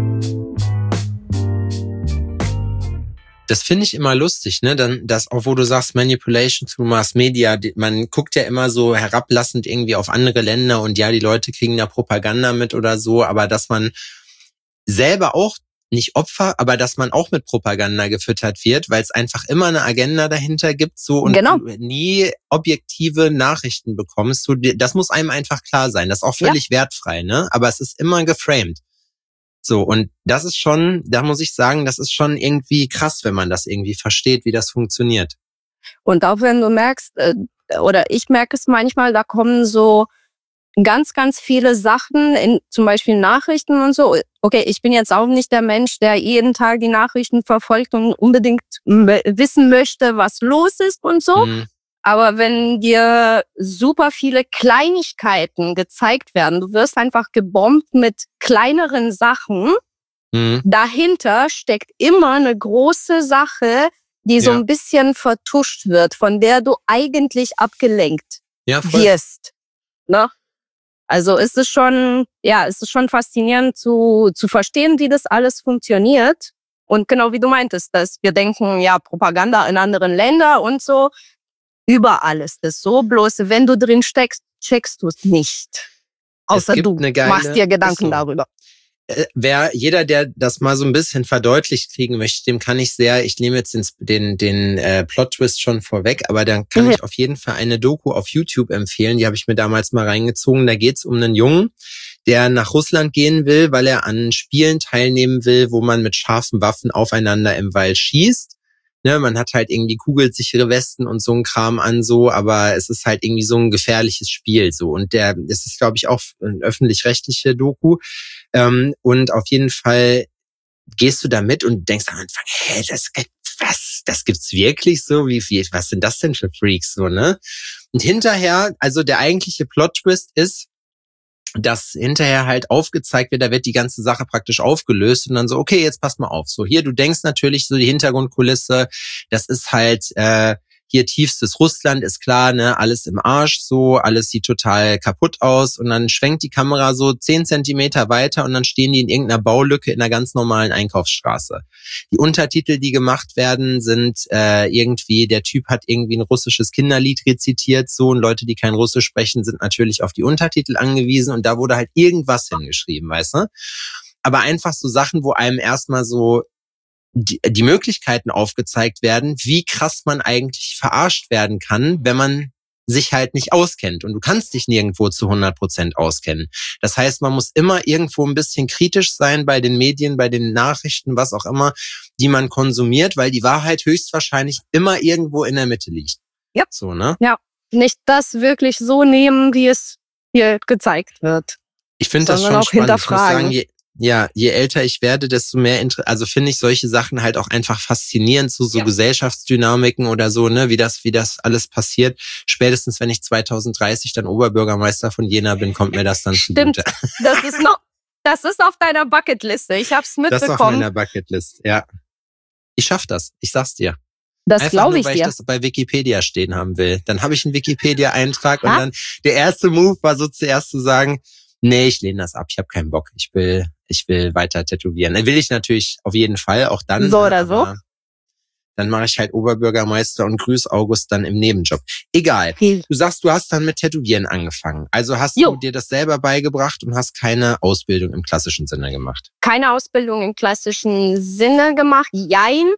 Speaker 1: Das finde ich immer lustig, ne? Dann das, auch wo du sagst, Manipulation through Mass Media, man guckt ja immer so herablassend irgendwie auf andere Länder und ja, die Leute kriegen da Propaganda mit oder so, aber dass man selber auch nicht Opfer, aber dass man auch mit Propaganda gefüttert wird, weil es einfach immer eine Agenda dahinter gibt, so und du nie objektive Nachrichten bekommst. So, das muss einem einfach klar sein. Das ist auch völlig wertfrei, ne? Aber es ist immer geframed. So, und das ist schon, da muss ich sagen, das ist schon irgendwie krass, wenn man das irgendwie versteht, wie das funktioniert.
Speaker 2: Und auch wenn du merkst, oder ich merke es manchmal, da kommen so ganz, ganz viele Sachen, in zum Beispiel Nachrichten und so. Okay, ich bin jetzt auch nicht der Mensch, der jeden Tag die Nachrichten verfolgt und unbedingt wissen möchte, was los ist und so. Aber wenn dir super viele Kleinigkeiten gezeigt werden, du wirst einfach gebombt mit kleineren Sachen, dahinter steckt immer eine große Sache, die so ein bisschen vertuscht wird, von der du eigentlich abgelenkt wirst. Ne? Also ist es schon faszinierend zu verstehen, wie das alles funktioniert. Und genau wie du meintest, dass wir denken, ja, Propaganda in anderen Ländern und so. Überall ist es so, bloß wenn du drin steckst, checkst du es nicht. Außer du machst dir Gedanken darüber.
Speaker 1: Jeder, der das mal so ein bisschen verdeutlicht kriegen möchte, dem kann ich nehme jetzt den Plot-Twist schon vorweg, aber dann kann ich auf jeden Fall eine Doku auf YouTube empfehlen, die habe ich mir damals mal reingezogen. Da geht's um einen Jungen, der nach Russland gehen will, weil er an Spielen teilnehmen will, wo man mit scharfen Waffen aufeinander im Wald schießt. Ne, man hat halt irgendwie kugelsichere Westen und so ein Kram an, so, aber es ist halt irgendwie so ein gefährliches Spiel, so. Und es ist, glaube ich, auch eine öffentlich-rechtliche Doku. Und auf jeden Fall gehst du da mit und denkst am Anfang, das gibt's wirklich so? Was sind das denn für Freaks, so, ne? Und hinterher, also der eigentliche Plot-Twist ist, dass hinterher halt aufgezeigt wird, da wird die ganze Sache praktisch aufgelöst und dann so, okay, jetzt pass mal auf. So, hier, du denkst natürlich so die Hintergrundkulisse, das ist halt hier tiefstes Russland, ist klar, ne, alles im Arsch, so, alles sieht total kaputt aus und dann schwenkt die Kamera so 10 Zentimeter weiter und dann stehen die in irgendeiner Baulücke in einer ganz normalen Einkaufsstraße. Die Untertitel, die gemacht werden, sind irgendwie, der Typ hat irgendwie ein russisches Kinderlied rezitiert, so, und Leute, die kein Russisch sprechen, sind natürlich auf die Untertitel angewiesen und da wurde halt irgendwas hingeschrieben, weißt du? Aber einfach so Sachen, wo einem erstmal so die Möglichkeiten aufgezeigt werden, wie krass man eigentlich verarscht werden kann, wenn man sich halt nicht auskennt. Und du kannst dich nirgendwo zu 100% auskennen. Das heißt, man muss immer irgendwo ein bisschen kritisch sein bei den Medien, bei den Nachrichten, was auch immer, die man konsumiert, weil die Wahrheit höchstwahrscheinlich immer irgendwo in der Mitte liegt.
Speaker 2: Ja.
Speaker 1: So, ne?
Speaker 2: Ja. Nicht das wirklich so nehmen, wie es hier gezeigt wird.
Speaker 1: Ich finde das schon
Speaker 2: auch
Speaker 1: spannend. Ich muss sagen,
Speaker 2: hinterfragen.
Speaker 1: je älter ich werde, desto mehr, also finde ich solche Sachen halt auch einfach faszinierend, so Gesellschaftsdynamiken oder so, ne, wie das alles passiert. Spätestens, wenn ich 2030 dann Oberbürgermeister von Jena bin, kommt mir das dann zugute.
Speaker 2: Das ist auf deiner Bucketliste. Ich hab's mitbekommen.
Speaker 1: Das ist auf meiner Bucketlist, ja. Ich schaff das, ich sag's dir.
Speaker 2: Das glaube ich dir.
Speaker 1: Weil ich das bei Wikipedia stehen haben will. Dann habe ich einen Wikipedia-Eintrag und dann der erste Move war so zuerst zu sagen, nee, ich lehne das ab, ich habe keinen Bock, ich will weiter tätowieren. Dann will ich natürlich auf jeden Fall, auch dann.
Speaker 2: So oder so.
Speaker 1: Dann mache ich halt Oberbürgermeister und grüß August dann im Nebenjob. Egal. Du sagst, du hast dann mit Tätowieren angefangen. Also hast du dir das selber beigebracht und hast keine Ausbildung im klassischen Sinne gemacht?
Speaker 2: Keine Ausbildung im klassischen Sinne gemacht. Jein.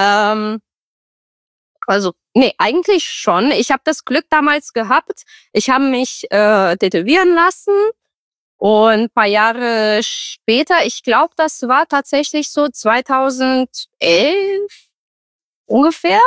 Speaker 2: Eigentlich schon. Ich habe das Glück damals gehabt. Ich habe mich tätowieren lassen. Und ein paar Jahre später, ich glaube, das war tatsächlich so 2011 ungefähr.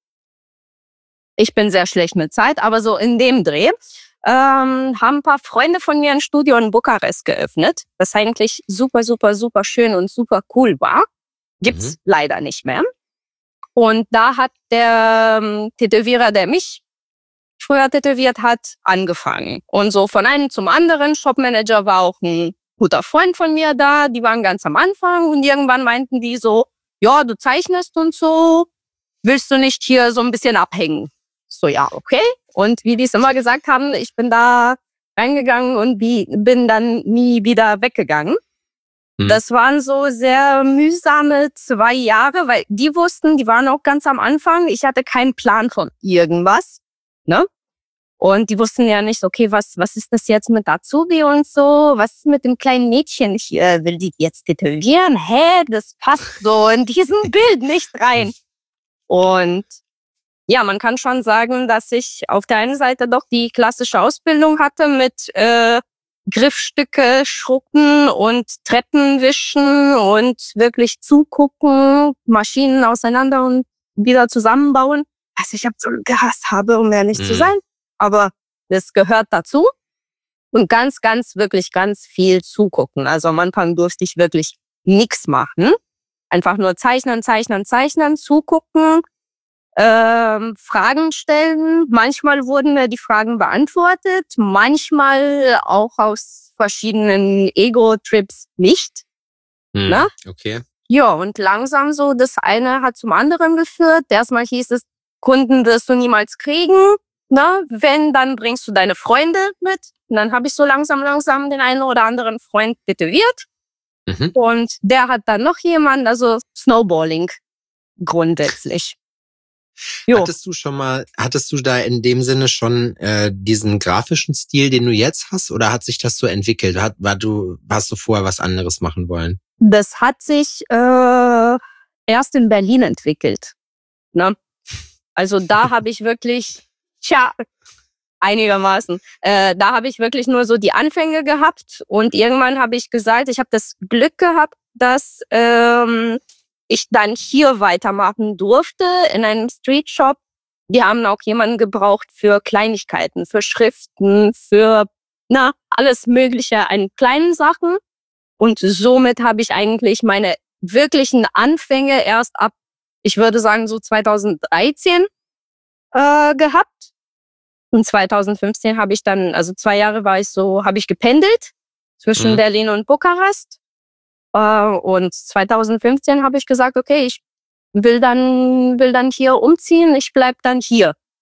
Speaker 2: Ich bin sehr schlecht mit Zeit, aber so in dem Dreh haben ein paar Freunde von mir ein Studio in Bukarest geöffnet, das eigentlich super, super, super schön und super cool war. Gibt's leider nicht mehr. Und da hat der Tätowierer, der mich früher tätowiert hat, angefangen. Und so von einem zum anderen. Shopmanager war auch ein guter Freund von mir da. Die waren ganz am Anfang und irgendwann meinten die so, ja, du zeichnest und so, willst du nicht hier so ein bisschen abhängen? So, ja, okay. Und wie die es immer gesagt haben, ich bin da reingegangen und bin dann nie wieder weggegangen. Das waren so sehr mühsame 2 Jahre, weil die wussten, die waren auch ganz am Anfang. Ich hatte keinen Plan von irgendwas, ne? Und die wussten ja nicht, okay, was ist das jetzt mit Azubi und so? Was ist mit dem kleinen Mädchen? Will die jetzt tätowieren? Das passt so in diesem Bild nicht rein. Und ja, man kann schon sagen, dass ich auf der einen Seite doch die klassische Ausbildung hatte mit Griffstücke schruppen und Treppen wischen und wirklich zugucken, Maschinen auseinander und wieder zusammenbauen. Was ich absolut gehasst habe, um ehrlich zu sein. Aber das gehört dazu. Und ganz, ganz, wirklich ganz viel zugucken. Also am Anfang durfte ich wirklich nichts machen. Einfach nur zeichnen, zugucken, Fragen stellen. Manchmal wurden mir die Fragen beantwortet, manchmal auch aus verschiedenen Ego-Trips nicht. Ne?
Speaker 1: Okay.
Speaker 2: Ja, und langsam so, das eine hat zum anderen geführt. Erstmal hieß es, Kunden wirst du niemals kriegen. Na, wenn, dann bringst du deine Freunde mit. Und dann habe ich so langsam den einen oder anderen Freund tätowiert. Und der hat dann noch jemanden, also Snowballing grundsätzlich. Jo.
Speaker 1: Hattest du da in dem Sinne schon diesen grafischen Stil, den du jetzt hast, oder hat sich das so entwickelt? Hast du vorher was anderes machen wollen?
Speaker 2: Das hat sich erst in Berlin entwickelt. Ne? Also da habe ich wirklich, einigermaßen. Da habe ich wirklich nur so die Anfänge gehabt und irgendwann habe ich gesagt, ich habe das Glück gehabt, dass ich dann hier weitermachen durfte in einem Streetshop. Die haben auch jemanden gebraucht für Kleinigkeiten, für Schriften, für alles Mögliche an kleinen Sachen. Und somit habe ich eigentlich meine wirklichen Anfänge erst ab, ich würde sagen, so 2013 gehabt. Und 2015 habe ich dann, also 2 Jahre habe ich gependelt zwischen Berlin und Bukarest. Und 2015 habe ich gesagt, okay, ich will dann hier umziehen, ich bleib dann hier.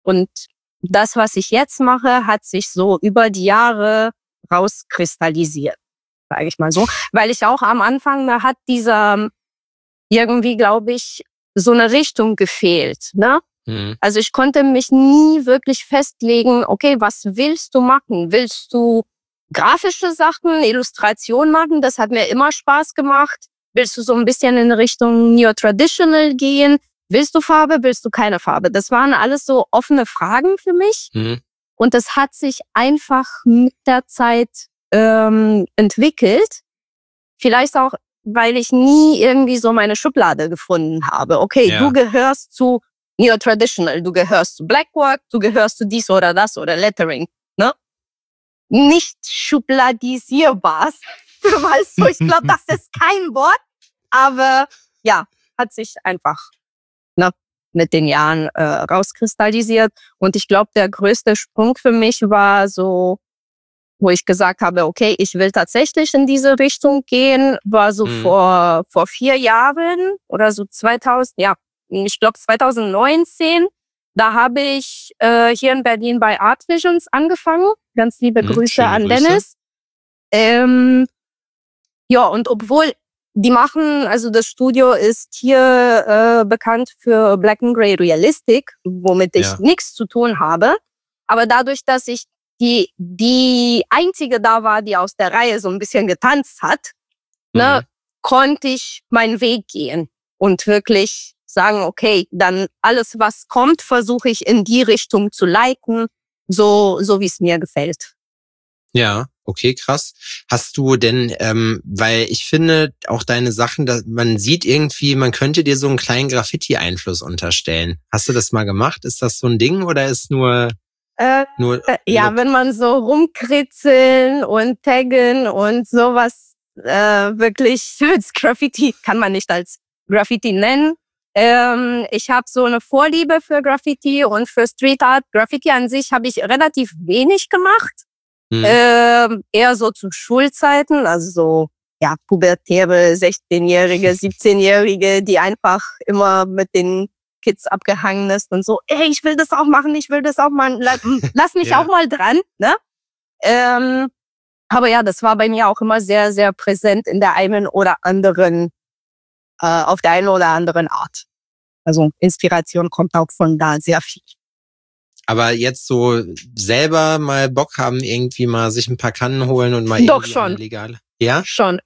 Speaker 2: Und das, was ich jetzt mache, hat sich so über die Jahre rauskristallisiert, sage ich mal so. Weil ich auch am Anfang, da hat dieser irgendwie, glaube ich, so eine Richtung gefehlt, ne? Also ich konnte mich nie wirklich festlegen, okay, was willst du machen? Willst du grafische Sachen, Illustration machen? Das hat mir immer Spaß gemacht. Willst du so ein bisschen in Richtung Neo-Traditional gehen? Willst du Farbe? Willst du keine Farbe? Das waren alles so offene Fragen für mich. Und das hat sich einfach mit der Zeit entwickelt. Vielleicht auch, weil ich nie irgendwie so meine Schublade gefunden habe. Okay, du gehörst zu Neo-Traditional, du gehörst zu Blackwork, du gehörst zu dies oder das oder Lettering, ne? Nicht schubladisierbar. Weißt du, ich glaube, das ist kein Wort, aber ja, hat sich einfach mit den Jahren rauskristallisiert. Und ich glaube, der größte Sprung für mich war so, wo ich gesagt habe, okay, ich will tatsächlich in diese Richtung gehen, war so vor 4 Jahren oder so 2019. Da habe ich hier in Berlin bei Art Visions angefangen. Ganz liebe Grüße an Dennis. Ja, und obwohl die machen, also das Studio ist hier bekannt für Black and Grey Realistic, womit ich nichts zu tun habe. Aber dadurch, dass ich die einzige da war, die aus der Reihe so ein bisschen getanzt hat, ne, konnte ich meinen Weg gehen und wirklich sagen, okay, dann alles, was kommt, versuche ich in die Richtung zu leiten, so wie es mir gefällt.
Speaker 1: Ja, okay, krass. Hast du denn, weil ich finde auch deine Sachen, man sieht irgendwie, man könnte dir so einen kleinen Graffiti-Einfluss unterstellen. Hast du das mal gemacht? Ist das so ein Ding oder ist nur
Speaker 2: ja, wenn man so rumkritzeln und taggen und sowas wirklich als Graffiti, kann man nicht als Graffiti nennen. Ich habe so eine Vorliebe für Graffiti und für Street Art. Graffiti an sich habe ich relativ wenig gemacht. Eher so zu Schulzeiten, also so pubertäre 16-Jährige, 17-Jährige, die einfach immer mit den Kids abgehangen ist und so, ey, ich will das auch machen, lass mich auch mal dran, ne? Aber ja, das war bei mir auch immer sehr, sehr präsent in der einen oder anderen, auf der einen oder anderen Art. Also Inspiration kommt auch von da sehr viel.
Speaker 1: Aber jetzt so selber mal Bock haben, irgendwie mal sich ein paar Kannen holen und mal
Speaker 2: doch
Speaker 1: irgendwie
Speaker 2: schon.
Speaker 1: Legale. Ja?
Speaker 2: Schon.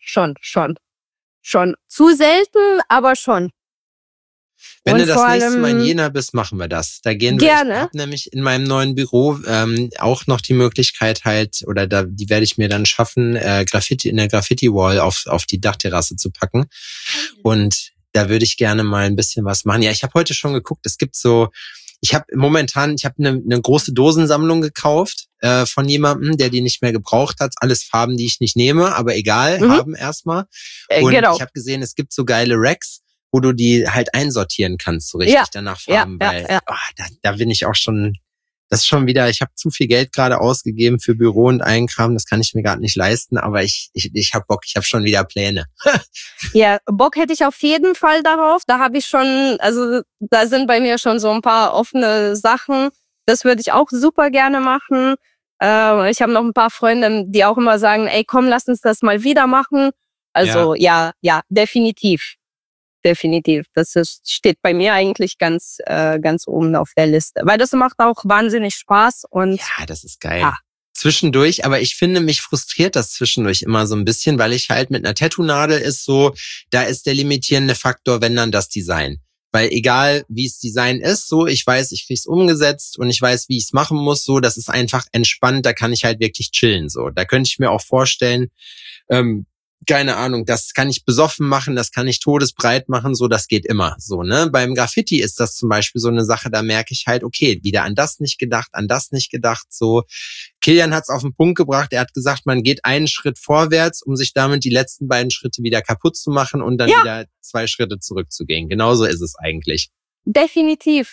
Speaker 2: Zu selten, aber schon.
Speaker 1: Wenn
Speaker 2: und
Speaker 1: du das nächste Mal in Jena bist, machen wir das. Da gehen wir.
Speaker 2: Gerne.
Speaker 1: Ich habe nämlich in meinem neuen Büro auch noch die Möglichkeit halt, oder die werde ich mir dann schaffen, Graffiti in der Graffiti-Wall auf die Dachterrasse zu packen. Und da würde ich gerne mal ein bisschen was machen. Ja, ich habe heute schon geguckt, es gibt so, ich habe eine große Dosensammlung gekauft von jemandem, der die nicht mehr gebraucht hat. Alles Farben, die ich nicht nehme, aber egal, haben erstmal. Und ich habe gesehen, es gibt so geile Racks, wo du die halt einsortieren kannst, so richtig danach Farben, weil da bin ich auch schon, das ist schon wieder, ich habe zu viel Geld gerade ausgegeben für Büro und Einkram, das kann ich mir gerade nicht leisten, aber ich habe Bock, ich habe schon wieder Pläne.
Speaker 2: Ja, Bock hätte ich auf jeden Fall darauf, da habe ich schon, also da sind bei mir schon so ein paar offene Sachen, das würde ich auch super gerne machen. Ich habe noch ein paar Freunde, die auch immer sagen, ey komm, lass uns das mal wieder machen. Also ja, definitiv. Definitiv. Das steht bei mir eigentlich ganz oben auf der Liste. Weil das macht auch wahnsinnig Spaß und.
Speaker 1: Ja, das ist geil. Ja. Zwischendurch, aber ich finde, mich frustriert das zwischendurch immer so ein bisschen, weil ich halt mit einer Tattoo-Nadel ist so, da ist der limitierende Faktor, wenn dann das Design. Weil egal, wie es Design ist, so, ich weiß, ich krieg's umgesetzt und ich weiß, wie ich es machen muss, so, das ist einfach entspannt, da kann ich halt wirklich chillen, so. Da könnte ich mir auch vorstellen, keine Ahnung, das kann ich besoffen machen, das kann ich todesbreit machen, so, das geht immer, so, ne? Beim Graffiti ist das zum Beispiel so eine Sache, da merke ich halt, okay, wieder an das nicht gedacht, so. Kilian hat's auf den Punkt gebracht, er hat gesagt, man geht einen Schritt vorwärts, um sich damit die letzten beiden Schritte wieder kaputt zu machen und dann wieder 2 Schritte zurückzugehen. Genauso ist es eigentlich.
Speaker 2: Definitiv.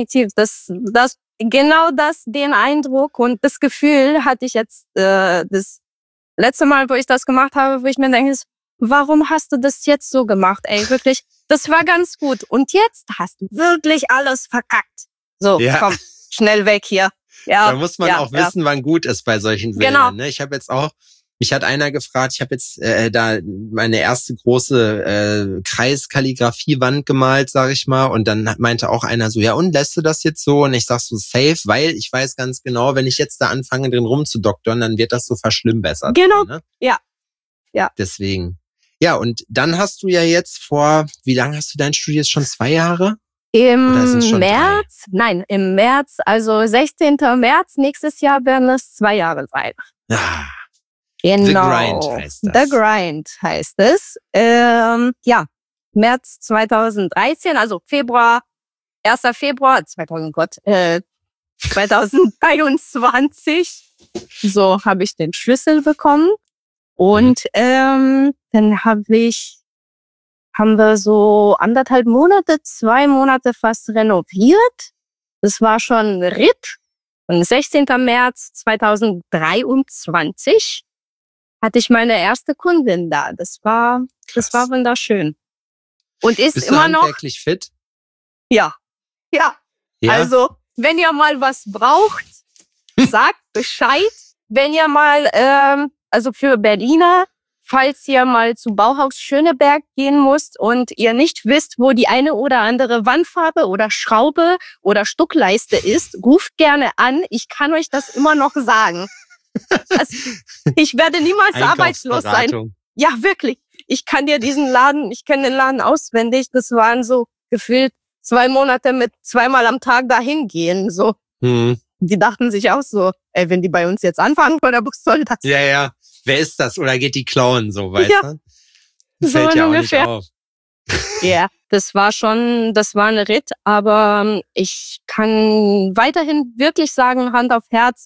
Speaker 2: Den Eindruck und das Gefühl hatte ich jetzt, das letzte Mal, wo ich das gemacht habe, wo ich mir denke, warum hast du das jetzt so gemacht? Ey, wirklich, das war ganz gut. Und jetzt hast du wirklich alles verkackt. So, komm, schnell weg hier. Ja,
Speaker 1: da muss man auch wissen, wann gut ist bei solchen Bildern.
Speaker 2: Genau.
Speaker 1: Ne? Ich habe jetzt auch, mich hat einer gefragt, ich habe jetzt da meine erste große Kreiskalligrafiewand gemalt, sag ich mal, und dann meinte auch einer so, ja, und lässt du das jetzt so? Und ich sag so, safe, weil ich weiß ganz genau, wenn ich jetzt da anfange, drin rumzudoktern, dann wird das so verschlimmbessert.
Speaker 2: Genau,
Speaker 1: ne?
Speaker 2: Ja.
Speaker 1: Deswegen. Ja, und dann hast du ja jetzt wie lange hast du dein Studium jetzt schon? 2 Jahre?
Speaker 2: Im März, also 16. März nächstes Jahr werden es 2 Jahre sein.
Speaker 1: Ah,
Speaker 2: Genau.
Speaker 1: The Grind heißt das.
Speaker 2: The Grind heißt es. März 2013, also 1. Februar 2023. So habe ich den Schlüssel bekommen. Und dann haben wir so 1,5 Monate, 2 Monate fast renoviert. Das war schon ein Ritt. Und 16. März 2023 hatte ich meine erste Kundin da. Das war wunderschön. Und ist
Speaker 1: Bist
Speaker 2: immer
Speaker 1: du
Speaker 2: noch
Speaker 1: handwerklich fit?
Speaker 2: Ja. Also, wenn ihr mal was braucht, sagt Bescheid. Wenn ihr mal, also für Berliner, falls ihr mal zu Bauhaus Schöneberg gehen müsst und ihr nicht wisst, wo die eine oder andere Wandfarbe oder Schraube oder Stuckleiste ist, ruft gerne an. Ich kann euch das immer noch sagen. Also, ich werde niemals arbeitslos sein. Ja, wirklich. Ich kenne den Laden auswendig. Das waren so gefühlt 2 Monate mit 2-mal am Tag dahin gehen. So. Die dachten sich auch so, wenn die bei uns jetzt anfangen können, was soll das?
Speaker 1: Ja. Wer ist das? Oder geht die klauen, so, weißt du? Das fällt
Speaker 2: so
Speaker 1: ja auch
Speaker 2: ungefähr.
Speaker 1: nicht auf.
Speaker 2: Ja, das war ein Ritt, aber ich kann weiterhin wirklich sagen, Hand auf Herz,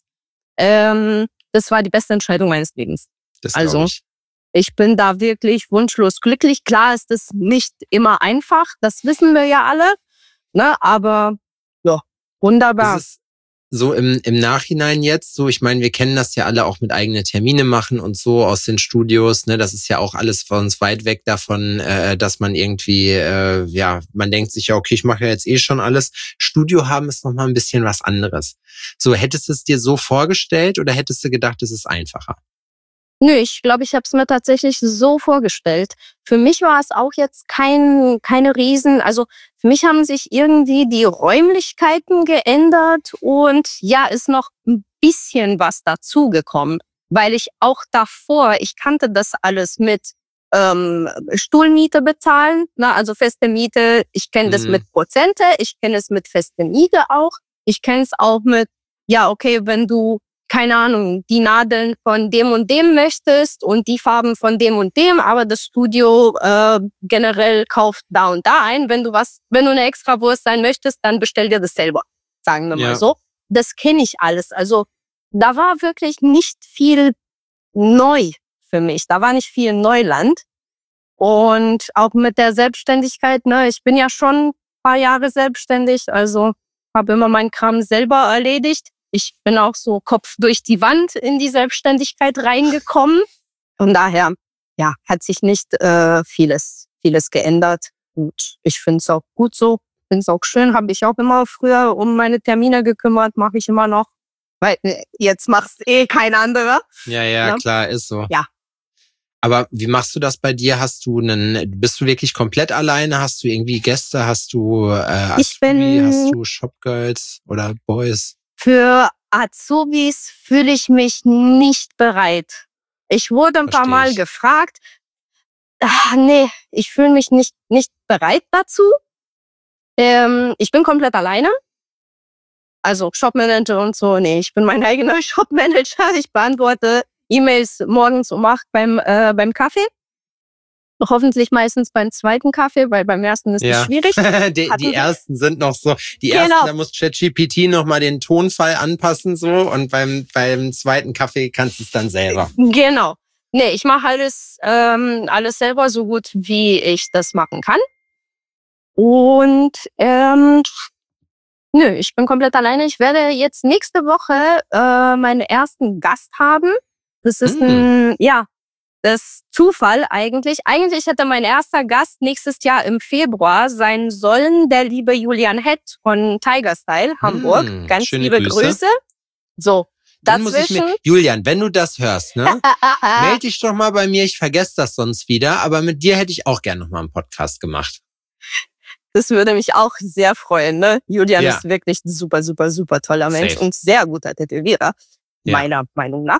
Speaker 2: das war die beste Entscheidung meines Lebens.
Speaker 1: Das
Speaker 2: also,
Speaker 1: ich.
Speaker 2: Ich bin da wirklich wunschlos glücklich. Klar ist es nicht immer einfach, das wissen wir ja alle, ne? Aber ja, wunderbar.
Speaker 1: Das ist so im Nachhinein jetzt, so, ich meine, wir kennen das ja alle auch mit eigene Termine machen und so aus den Studios, ne? Das ist ja auch alles von uns weit weg davon, dass man irgendwie, man denkt sich ja, okay, ich mache ja jetzt eh schon alles. Studio haben ist nochmal ein bisschen was anderes. So, hättest du es dir so vorgestellt oder hättest du gedacht, es ist einfacher?
Speaker 2: Nö, ich glaube, ich habe es mir tatsächlich so vorgestellt. Für mich war es auch jetzt keine also für mich haben sich irgendwie die Räumlichkeiten geändert und ja, ist noch ein bisschen was dazugekommen, weil ich auch davor, ich kannte das alles mit Stuhlmiete bezahlen, also feste Miete, ich kenne das mit Prozente, ich kenne es mit feste Miete auch, ich kenne es auch mit, ja, okay, wenn du keine Ahnung, die Nadeln von dem und dem möchtest und die Farben von dem und dem, aber das Studio generell kauft da und da ein. Wenn du eine Extrawurst sein möchtest, dann bestell dir das selber, sagen wir mal so. Das kenne ich alles. Also da war wirklich nicht viel neu für mich. Da war nicht viel Neuland. Und auch mit der Selbstständigkeit, ne, ich bin ja schon ein paar Jahre selbstständig, also habe immer meinen Kram selber erledigt. Ich bin auch so Kopf durch die Wand in die Selbstständigkeit reingekommen. Von daher, ja, hat sich nicht vieles geändert. Und ich finde es auch gut so. Finde es auch schön. Habe ich auch immer früher um meine Termine gekümmert. Mache ich immer noch. Weil jetzt machst kein anderer.
Speaker 1: Ja, klar, ist so.
Speaker 2: Ja.
Speaker 1: Aber wie machst du das bei dir? Bist du wirklich komplett alleine? Hast du irgendwie Gäste? Hast du hast du Shopgirls oder Boys?
Speaker 2: Für Azubis fühle ich mich nicht bereit. Ich wurde ein paar Mal gefragt. Nee, ich fühle mich nicht bereit dazu. Ich bin komplett alleine. Also Shopmanager und so. Nee, ich bin mein eigener Shopmanager. Ich beantworte E-Mails morgens um 8 beim Kaffee. Hoffentlich meistens beim zweiten Kaffee, weil beim ersten ist es schwierig.
Speaker 1: Die ersten sind noch so. Ersten, da muss ChatGPT noch mal den Tonfall anpassen so und beim zweiten Kaffee kannst du es dann selber.
Speaker 2: Genau. Nee, ich mache alles selber so gut, wie ich das machen kann. Und ich bin komplett alleine. Ich werde jetzt nächste Woche meinen ersten Gast haben. Das ist das Zufall eigentlich. Eigentlich hätte mein erster Gast nächstes Jahr im Februar sein sollen, der liebe Julian Hett von Tiger Style, Hamburg. Ganz liebe Grüße. So, dazwischen.
Speaker 1: Julian, wenn du das hörst, ne, melde dich doch mal bei mir. Ich vergesse das sonst wieder. Aber mit dir hätte ich auch gerne noch mal einen Podcast gemacht.
Speaker 2: Das würde mich auch sehr freuen, ne? Julian ist wirklich ein super, super, super toller Mensch und sehr guter Tätowierer, meiner Meinung nach.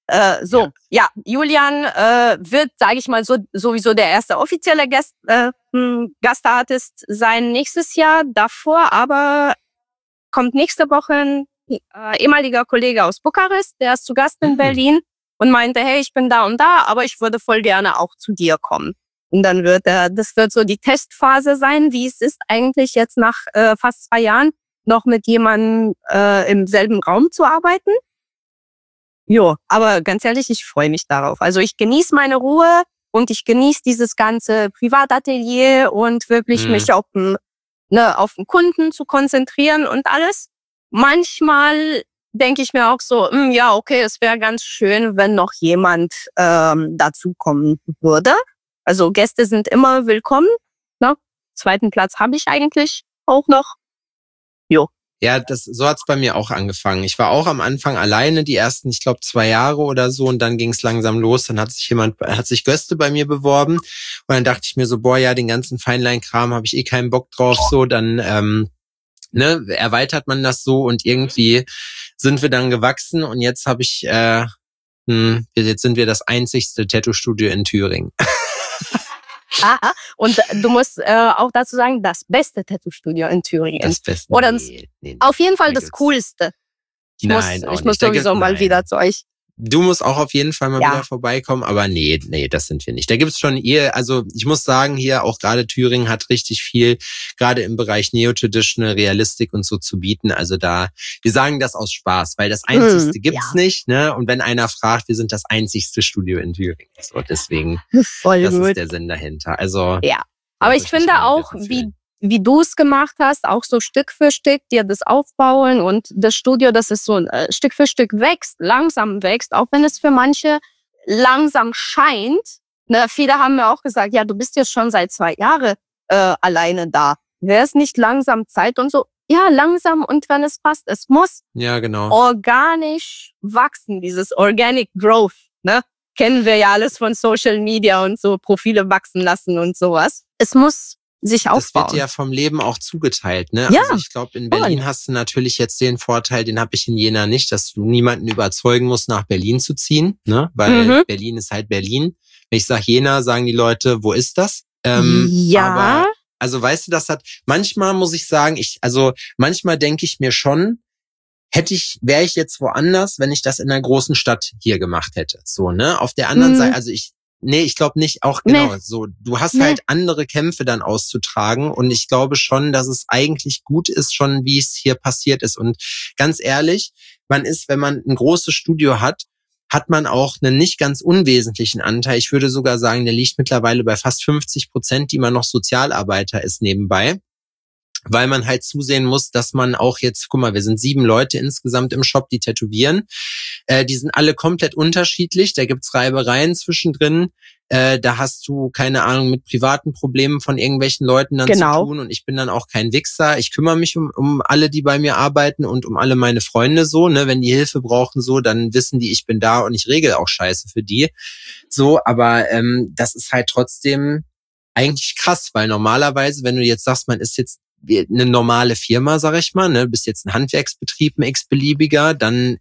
Speaker 2: Julian wird, sage ich mal, sowieso der erste offizielle Gastartist sein nächstes Jahr. Davor aber kommt nächste Woche ein ehemaliger Kollege aus Bukarest, der ist zu Gast in Berlin und meinte, hey, ich bin da und da, aber ich würde voll gerne auch zu dir kommen. Und dann das wird so die Testphase sein, wie es ist eigentlich jetzt nach fast 2 Jahren noch mit jemandem im selben Raum zu arbeiten. Jo, aber ganz ehrlich, ich freue mich darauf. Also ich genieße meine Ruhe und ich genieße dieses ganze Privatatelier und wirklich mich auf den Kunden zu konzentrieren und alles. Manchmal denke ich mir auch so, okay, es wäre ganz schön, wenn noch jemand dazukommen würde. Also Gäste sind immer willkommen. Ne? 2. Platz habe ich eigentlich auch noch. Jo.
Speaker 1: Ja, so hat's bei mir auch angefangen. Ich war auch am Anfang alleine, die ersten, ich glaube, 2 Jahre oder so, und dann ging's langsam los. Dann hat sich Göste bei mir beworben und dann dachte ich mir so, den ganzen Feinlein-Kram habe ich keinen Bock drauf. So, dann erweitert man das so und irgendwie sind wir dann gewachsen und jetzt habe ich, jetzt sind wir das einzigste Tattoo-Studio in Thüringen.
Speaker 2: Aha. Und du musst auch dazu sagen, das beste Tattoo-Studio in Thüringen.
Speaker 1: Das Beste.
Speaker 2: Oder auf jeden Fall das Coolste. Ich muss sowieso mal wieder zu euch.
Speaker 1: Du musst auch auf jeden Fall mal wieder vorbeikommen, aber nee, das sind wir nicht. Da gibt's schon also ich muss sagen, hier auch gerade Thüringen hat richtig viel, gerade im Bereich Neo-Traditional, Realistik und so zu bieten. Also wir sagen das aus Spaß, weil das Einzigste gibt's nicht, ne? Und wenn einer fragt, wir sind das einzigste Studio in Thüringen. So, deswegen,
Speaker 2: voll
Speaker 1: das
Speaker 2: gut.
Speaker 1: ist der Sinn dahinter. Also.
Speaker 2: Ja. Aber ich finde auch, wie du es gemacht hast, auch so Stück für Stück dir das aufbauen und das Studio, dass es so Stück für Stück wächst, langsam wächst, auch wenn es für manche langsam scheint. Ne, viele haben mir auch gesagt, ja, du bist ja schon seit 2 Jahren alleine da. Wäre es nicht langsam Zeit und so? Ja, langsam und wenn es passt, es muss organisch wachsen, dieses Organic Growth. Ne? Kennen wir ja alles von Social Media und so, Profile wachsen lassen und sowas. Es muss sich aufbauen.
Speaker 1: Das wird ja vom Leben auch zugeteilt, ne?
Speaker 2: Ja,
Speaker 1: also ich glaube, in Berlin hast du natürlich jetzt den Vorteil, den habe ich in Jena nicht, dass du niemanden überzeugen musst, nach Berlin zu ziehen, ne? Weil Berlin ist halt Berlin. Wenn ich sage Jena, sagen die Leute, wo ist das? Aber, also weißt du, manchmal muss ich sagen, manchmal denke ich mir schon, wäre ich jetzt woanders, wenn ich das in einer großen Stadt hier gemacht hätte. So, ne? Auf der anderen Seite, also ich glaube nicht, auch genau so. Du hast halt andere Kämpfe dann auszutragen und ich glaube schon, dass es eigentlich gut ist, schon wie es hier passiert ist. Und ganz ehrlich, wenn man ein großes Studio hat man auch einen nicht ganz unwesentlichen Anteil. Ich würde sogar sagen, der liegt mittlerweile bei fast 50%, die man noch Sozialarbeiter ist nebenbei. Weil man halt zusehen muss, dass man auch jetzt, guck mal, wir sind 7 Leute insgesamt im Shop, die tätowieren. Die sind alle komplett unterschiedlich. Da gibt's Reibereien zwischendrin. Da hast du, keine Ahnung, mit privaten Problemen von irgendwelchen Leuten dann zu tun. Und ich bin dann auch kein Wichser. Ich kümmere mich um alle, die bei mir arbeiten und um alle meine Freunde so. Ne, wenn die Hilfe brauchen so, dann wissen die, ich bin da und ich regel auch Scheiße für die. So, aber das ist halt trotzdem eigentlich krass, weil normalerweise, wenn du jetzt sagst, man ist jetzt eine normale Firma, sag ich mal, ne, bist jetzt ein Handwerksbetrieb, ein x-beliebiger, dann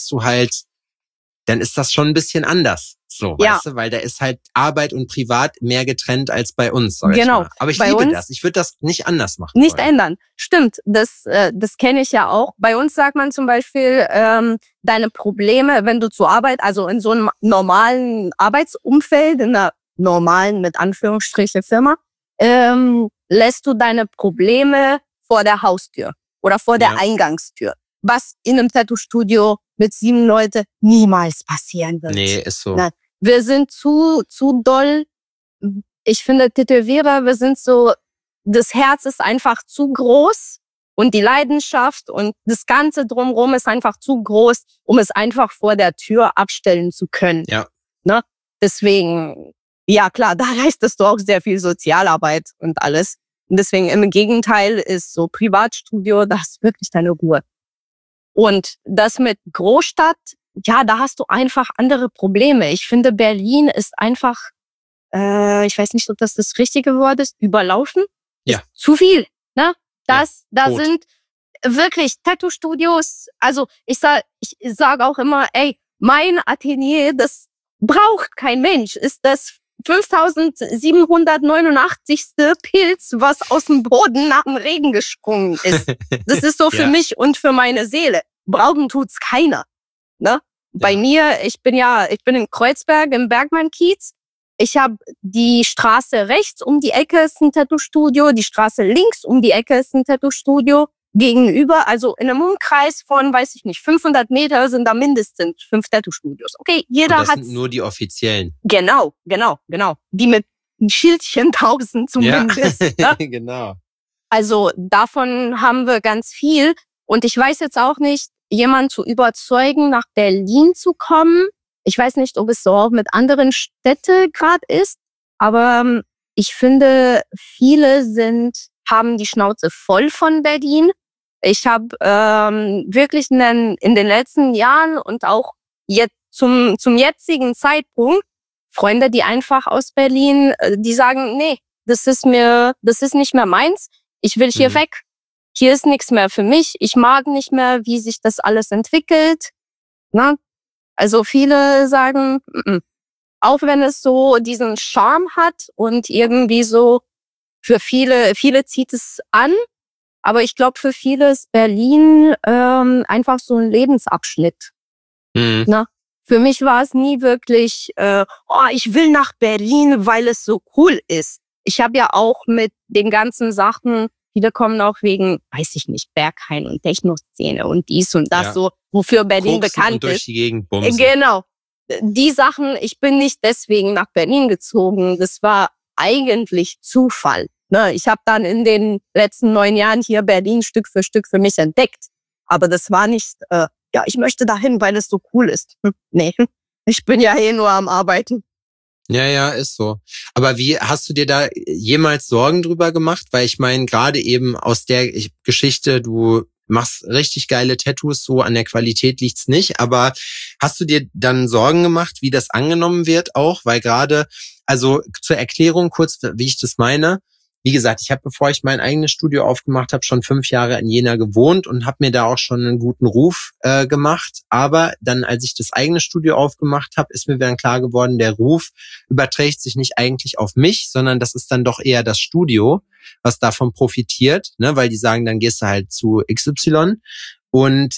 Speaker 1: dann ist das schon ein bisschen anders. So, weißt du, weil da ist halt Arbeit und Privat mehr getrennt als bei uns, sag ich mal. Aber ich liebe das. Ich würde das nicht anders machen.
Speaker 2: Nicht ändern. Stimmt, das kenne ich ja auch. Bei uns sagt man zum Beispiel, deine Probleme, wenn du zur Arbeit, also in so einem normalen Arbeitsumfeld, in einer normalen, mit Anführungsstriche, Firma, lässt du deine Probleme vor der Haustür oder vor der Eingangstür. Was in einem Tattoo-Studio mit 7 Leuten niemals passieren wird.
Speaker 1: Nee, ist so.
Speaker 2: Nein. Wir sind zu doll. Ich finde, Tätowierer, wir sind so, das Herz ist einfach zu groß und die Leidenschaft und das Ganze drumherum ist einfach zu groß, um es einfach vor der Tür abstellen zu können.
Speaker 1: Ja.
Speaker 2: Ne? Deswegen, ja klar, da leistest du auch sehr viel Sozialarbeit und alles. Und deswegen im Gegenteil ist so Privatstudio, das ist wirklich deine Ruhe. Und das mit Großstadt, ja, da hast du einfach andere Probleme. Ich finde, Berlin ist einfach, ich weiß nicht, ob das richtige Wort ist, überlaufen.
Speaker 1: Ja.
Speaker 2: Ist zu viel, ne? Da
Speaker 1: Rot.
Speaker 2: sind wirklich Tattoo-Studios. Also ich sag auch immer, ey, mein Atelier, das braucht kein Mensch. Ist das 5789. Pilz, was aus dem Boden nach dem Regen gesprungen ist. Das ist so für mich und für meine Seele. Brauchen tut's keiner. Ne? Bei mir, ich bin in Kreuzberg im Bergmann-Kiez. Ich habe die Straße rechts um die Ecke ist ein Tattoo-Studio, die Straße links um die Ecke ist ein Tattoo-Studio. Gegenüber, also in einem Umkreis von, weiß ich nicht, 500 Meter sind da mindestens 5 Tattoo-Studios. Okay, jeder hat...
Speaker 1: Das sind nur die offiziellen.
Speaker 2: Genau. Die mit ein Schildchen 1000 zumindest.
Speaker 1: Ja,
Speaker 2: Ne?
Speaker 1: genau.
Speaker 2: Also davon haben wir ganz viel. Und ich weiß jetzt auch nicht, jemanden zu überzeugen, nach Berlin zu kommen. Ich weiß nicht, ob es so auch mit anderen Städten gerade ist. Aber ich finde, viele haben die Schnauze voll von Berlin. Ich habe wirklich in den letzten Jahren und auch jetzt zum jetzigen Zeitpunkt Freunde, die einfach aus Berlin, die sagen, nee, das ist nicht mehr meins. Ich will hier weg. Hier ist nichts mehr für mich. Ich mag nicht mehr, wie sich das alles entwickelt. Na? Also viele sagen, auch wenn es so diesen Charme hat und irgendwie so für viele zieht es an. Aber ich glaube, für viele ist Berlin einfach so ein Lebensabschnitt. Na? Für mich war es nie wirklich, ich will nach Berlin, weil es so cool ist. Ich habe ja auch mit den ganzen Sachen, viele kommen auch wegen, weiß ich nicht, Berghain und Techno-Szene und dies und das so, wofür Berlin
Speaker 1: Koksen
Speaker 2: bekannt
Speaker 1: und durch
Speaker 2: ist.
Speaker 1: Die Gegend bumsen.
Speaker 2: Genau. Die Sachen, ich bin nicht deswegen nach Berlin gezogen. Das war eigentlich Zufall. Ne? Ich habe dann in den letzten 9 Jahren hier Berlin Stück für Stück für mich entdeckt. Aber das war nicht, ich möchte dahin, weil es so cool ist. Nee, ich bin ja nur am Arbeiten.
Speaker 1: Ja, ist so. Aber wie hast du dir da jemals Sorgen drüber gemacht? Weil ich meine, gerade eben aus der Geschichte, du machst richtig geile Tattoos, so an der Qualität liegt's nicht. Aber hast du dir dann Sorgen gemacht, wie das angenommen wird auch? Weil gerade, also zur Erklärung kurz, wie ich das meine. Wie gesagt, ich habe, bevor ich mein eigenes Studio aufgemacht habe, schon 5 Jahre in Jena gewohnt und habe mir da auch schon einen guten Ruf gemacht. Aber dann, als ich das eigene Studio aufgemacht habe, ist mir dann klar geworden, der Ruf überträgt sich nicht eigentlich auf mich, sondern das ist dann doch eher das Studio, was davon profitiert, ne? Weil die sagen, dann gehst du halt zu XY. Und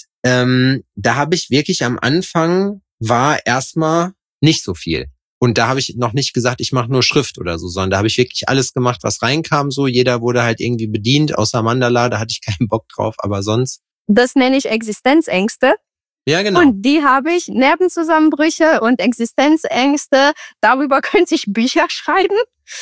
Speaker 1: da habe ich wirklich am Anfang war erstmal nicht so viel. Und da habe ich noch nicht gesagt, ich mache nur Schrift oder so, sondern da habe ich wirklich alles gemacht, was reinkam. So, jeder wurde halt irgendwie bedient, außer Mandala, da hatte ich keinen Bock drauf, aber sonst.
Speaker 2: Das nenne ich Existenzängste.
Speaker 1: Ja, genau.
Speaker 2: Und die habe ich, Nervenzusammenbrüche und Existenzängste, darüber könnte ich Bücher schreiben.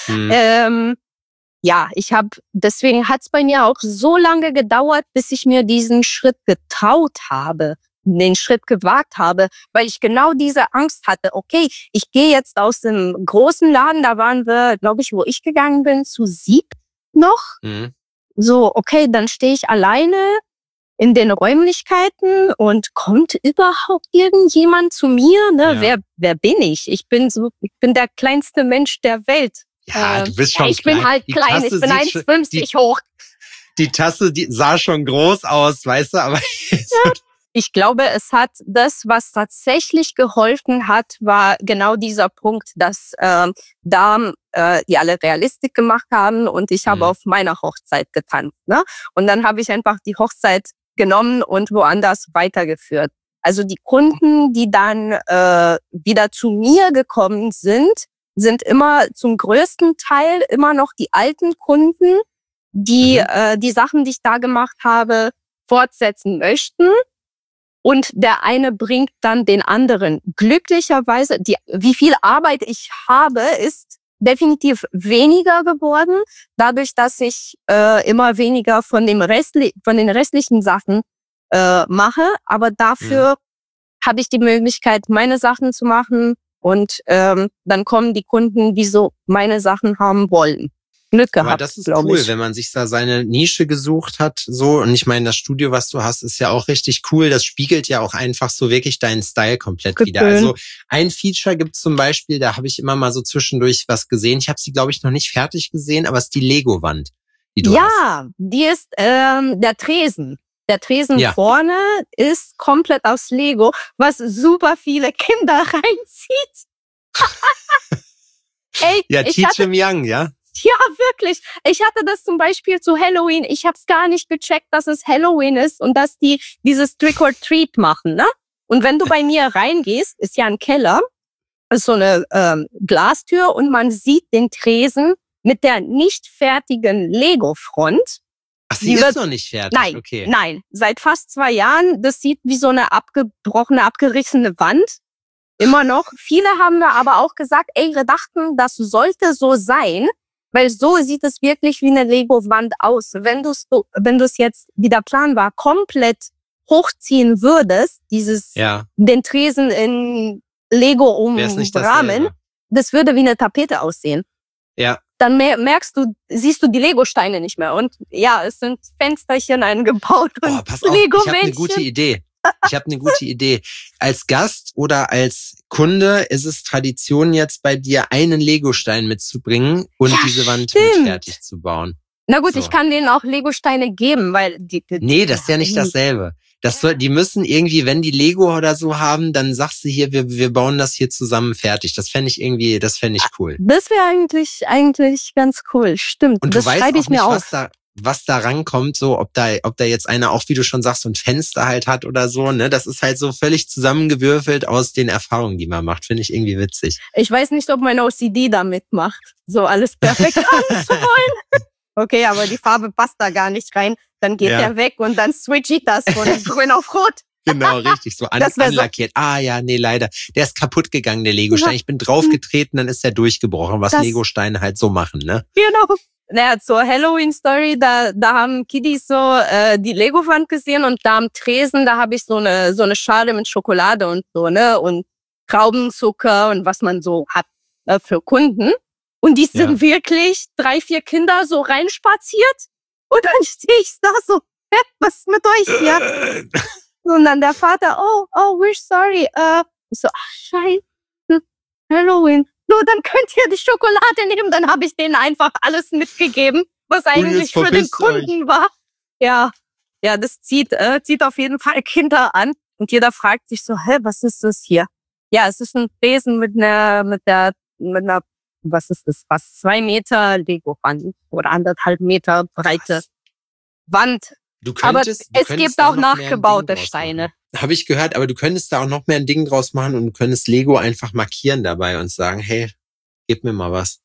Speaker 2: Deswegen hat es bei mir auch so lange gedauert, bis ich mir diesen Schritt getraut habe. Den Schritt gewagt habe, weil ich genau diese Angst hatte. Okay, ich gehe jetzt aus dem großen Laden, da waren wir, glaube ich, wo ich gegangen bin, zu 7 noch. So, okay, dann stehe ich alleine in den Räumlichkeiten und kommt überhaupt irgendjemand zu mir? Ne? Ja. Wer bin ich? Ich bin der kleinste Mensch der Welt.
Speaker 1: Ja, du bist schon
Speaker 2: ich bin halt klein, ich bin 1,50 hoch.
Speaker 1: Die Tasse, die sah schon groß aus, weißt du, aber
Speaker 2: ich glaube, es hat das, was tatsächlich geholfen hat, war genau dieser Punkt, dass die alle Realistik gemacht haben und ich habe auf meiner Hochzeit getanzt. Ne? Und dann habe ich einfach die Hochzeit genommen und woanders weitergeführt. Also die Kunden, die dann wieder zu mir gekommen sind immer zum größten Teil immer noch die alten Kunden, die die Sachen, die ich da gemacht habe, fortsetzen möchten. Und der eine bringt dann den anderen. Glücklicherweise, wie viel Arbeit ich habe, ist definitiv weniger geworden, dadurch, dass ich immer weniger von den restlichen Sachen mache. Aber dafür habe ich die Möglichkeit, meine Sachen zu machen, Und dann kommen die Kunden, die so meine Sachen haben wollen. Glück gehabt,
Speaker 1: aber das ist cool, wenn man sich da seine Nische gesucht hat, so. Und ich meine, das Studio, was du hast, ist ja auch richtig cool. Das spiegelt ja auch einfach so wirklich deinen Style komplett wieder. Also ein Feature gibt zum Beispiel, da habe ich immer mal so zwischendurch was gesehen. Ich habe sie, glaube ich, noch nicht fertig gesehen, aber es ist die Lego-Wand, die du hast.
Speaker 2: Die ist der Tresen. Der Tresen vorne ist komplett aus Lego, was super viele Kinder reinzieht. Ey,
Speaker 1: ja, Teach 'em young, ja?
Speaker 2: Ja, wirklich. Ich hatte das zum Beispiel zu Halloween. Ich habe es gar nicht gecheckt, dass es Halloween ist und dass die dieses Trick or Treat machen, ne? Und wenn du bei mir reingehst, ist ja ein Keller, ist so eine Glastür und man sieht den Tresen mit der nicht fertigen Lego-Front.
Speaker 1: Ach, sie ist noch nicht fertig?
Speaker 2: Nein,
Speaker 1: okay.
Speaker 2: Nein. Seit fast 2 Jahren. Das sieht wie so eine abgebrochene, abgerissene Wand. Immer noch. Viele haben mir aber auch gesagt, ey, wir dachten, das sollte so sein. Weil so sieht es wirklich wie eine Lego-Wand aus. Wenn du es jetzt, wie der Plan war, komplett hochziehen würdest, den Tresen in Lego umrahmen, das würde wie eine Tapete aussehen.
Speaker 1: Ja.
Speaker 2: Dann siehst du die Lego-Steine nicht mehr. Und ja, es sind Fensterchen eingebaut und
Speaker 1: pass auf, ich habe eine gute Idee. Als Gast oder als Kunde ist es Tradition jetzt bei dir, einen Legostein mitzubringen und diese Wand mit fertig zu bauen.
Speaker 2: Na gut, ich kann denen auch Legosteine geben, weil
Speaker 1: nee, das ist ja nicht dasselbe. Die müssen irgendwie, wenn die Lego oder so haben, dann sagst du hier, wir bauen das hier zusammen fertig. Das fände ich cool.
Speaker 2: Das wäre eigentlich ganz cool. Stimmt.
Speaker 1: Und
Speaker 2: das schreibe ich mir auf.
Speaker 1: Was da rankommt, so, ob da jetzt einer auch, wie du schon sagst, so ein Fenster halt hat oder so, ne? Das ist halt so völlig zusammengewürfelt aus den Erfahrungen, die man macht. Finde ich irgendwie witzig.
Speaker 2: Ich weiß nicht, ob mein OCD da mitmacht, so alles perfekt haben zu wollen. Okay, aber die Farbe passt da gar nicht rein. Dann geht der weg und dann switch ich das von grün auf rot.
Speaker 1: Genau, richtig, so anlackiert. Nee, leider. Der ist kaputt gegangen, der Legostein. Ich bin draufgetreten, dann ist der durchgebrochen, was Legosteine halt so machen, ne?
Speaker 2: Genau. Naja, zur Halloween-Story, da haben Kiddies so die Lego-Wand gesehen und da am Tresen, da habe ich so eine Schale mit Schokolade und so, ne? Und Traubenzucker und was man so hat für Kunden. Und die sind wirklich 3, 4 Kinder so reinspaziert. Und dann stehe ich da so, was ist mit euch hier? Und dann der Vater, oh, we're sorry. So, scheiße, Halloween. So, dann könnt ihr die Schokolade nehmen. Dann habe ich denen einfach alles mitgegeben, was eigentlich für den Kunden war. Ja, das zieht auf jeden Fall Kinder an. Und jeder fragt sich so, was ist das hier? Ja, es ist ein Tresen mit einer, was ist das? Fast 2 Meter Lego-Wand oder 1,5 Meter breite Wand. Aber es gibt auch nachgebaute Steine.
Speaker 1: Habe ich gehört, aber du könntest da auch noch mehr ein Ding draus machen und du könntest Lego einfach markieren dabei und sagen, hey, gib mir mal was.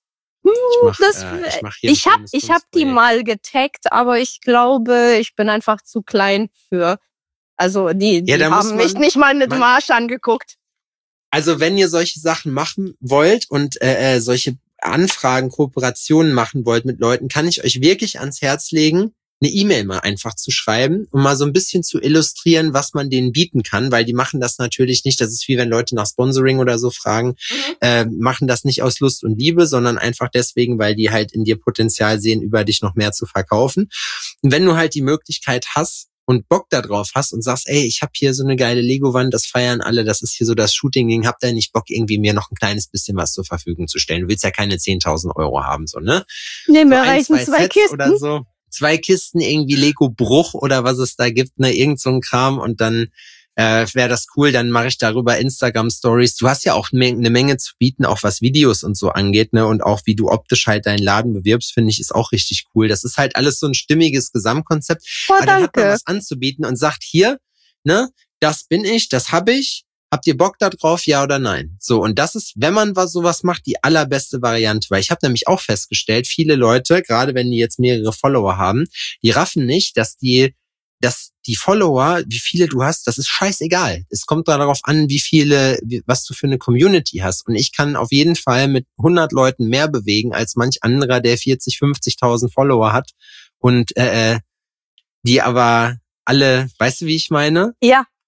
Speaker 2: Ich hab die mal getaggt, aber ich glaube, ich bin einfach zu klein für. Also die haben mich nicht mal mit dem Arsch angeguckt.
Speaker 1: Also wenn ihr solche Sachen machen wollt und solche Anfragen, Kooperationen machen wollt mit Leuten, kann ich euch wirklich ans Herz legen, eine E-Mail mal einfach zu schreiben, um mal so ein bisschen zu illustrieren, was man denen bieten kann, weil die machen das natürlich nicht, das ist wie wenn Leute nach Sponsoring oder so fragen, machen das nicht aus Lust und Liebe, sondern einfach deswegen, weil die halt in dir Potenzial sehen, über dich noch mehr zu verkaufen. Und wenn du halt die Möglichkeit hast und Bock da drauf hast und sagst, ey, ich habe hier so eine geile Lego-Wand, das feiern alle, das ist hier so das Shooting-Ding, habt ihr nicht Bock, irgendwie mir noch ein kleines bisschen was zur Verfügung zu stellen? Du willst ja keine 10.000 € haben, so, ne?
Speaker 2: Nee, mir reichen 2 Kisten.
Speaker 1: Oder so. 2 Kisten, irgendwie Lego-Bruch oder was es da gibt, ne, irgend so ein Kram und dann wäre das cool, dann mache ich darüber Instagram-Stories. Du hast ja auch eine Menge zu bieten, auch was Videos und so angeht, ne, und auch wie du optisch halt deinen Laden bewirbst, finde ich, ist auch richtig cool. Das ist halt alles so ein stimmiges Gesamtkonzept. Aber dann hat man was anzubieten und sagt, hier, ne, das bin ich, das habe ich. Habt ihr Bock da drauf, ja oder nein? So, und das ist, wenn man sowas macht, die allerbeste Variante. Weil ich habe nämlich auch festgestellt, viele Leute, gerade wenn die jetzt mehrere Follower haben, die raffen nicht, dass die Follower, wie viele du hast, das ist scheißegal. Es kommt darauf an, was du für eine Community hast. Und ich kann auf jeden Fall mit 100 Leuten mehr bewegen, als manch anderer, der 40, 50.000 Follower hat. Und die aber alle, weißt du, wie ich meine?
Speaker 2: Ja.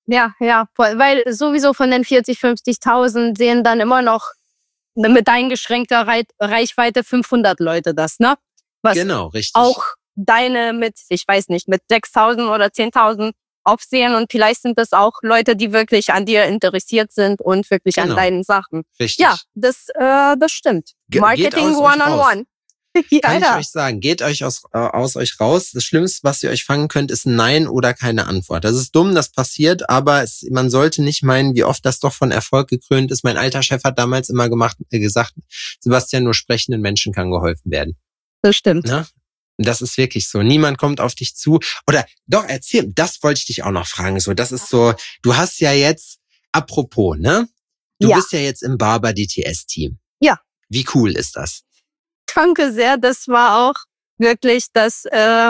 Speaker 2: weil sowieso von den 40, 50.000 sehen dann immer noch mit eingeschränkter Reichweite 500 Leute das, ne? Was
Speaker 1: genau, richtig.
Speaker 2: Auch deine mit, ich weiß nicht, mit 6.000 oder 10.000 aufsehen und vielleicht sind das auch Leute, die wirklich an dir interessiert sind und wirklich an deinen Sachen.
Speaker 1: Richtig.
Speaker 2: Ja, das stimmt. Marketing one-on-one.
Speaker 1: Kann ich euch sagen, geht euch aus euch raus. Das Schlimmste, was ihr euch fangen könnt, ist ein Nein oder keine Antwort. Das ist dumm, das passiert, aber man sollte nicht meinen, wie oft das doch von Erfolg gekrönt ist. Mein alter Chef hat damals immer gesagt, Sebastian, nur sprechenden Menschen kann geholfen werden.
Speaker 2: Das stimmt.
Speaker 1: Na? Das ist wirklich so. Niemand kommt auf dich zu. Oder doch, erzähl, das wollte ich dich auch noch fragen. So, das ist so, du hast ja jetzt, apropos, ne? Du bist ja jetzt im Barber DTS-Team.
Speaker 2: Ja.
Speaker 1: Wie cool ist das?
Speaker 2: Danke sehr. Das war auch wirklich das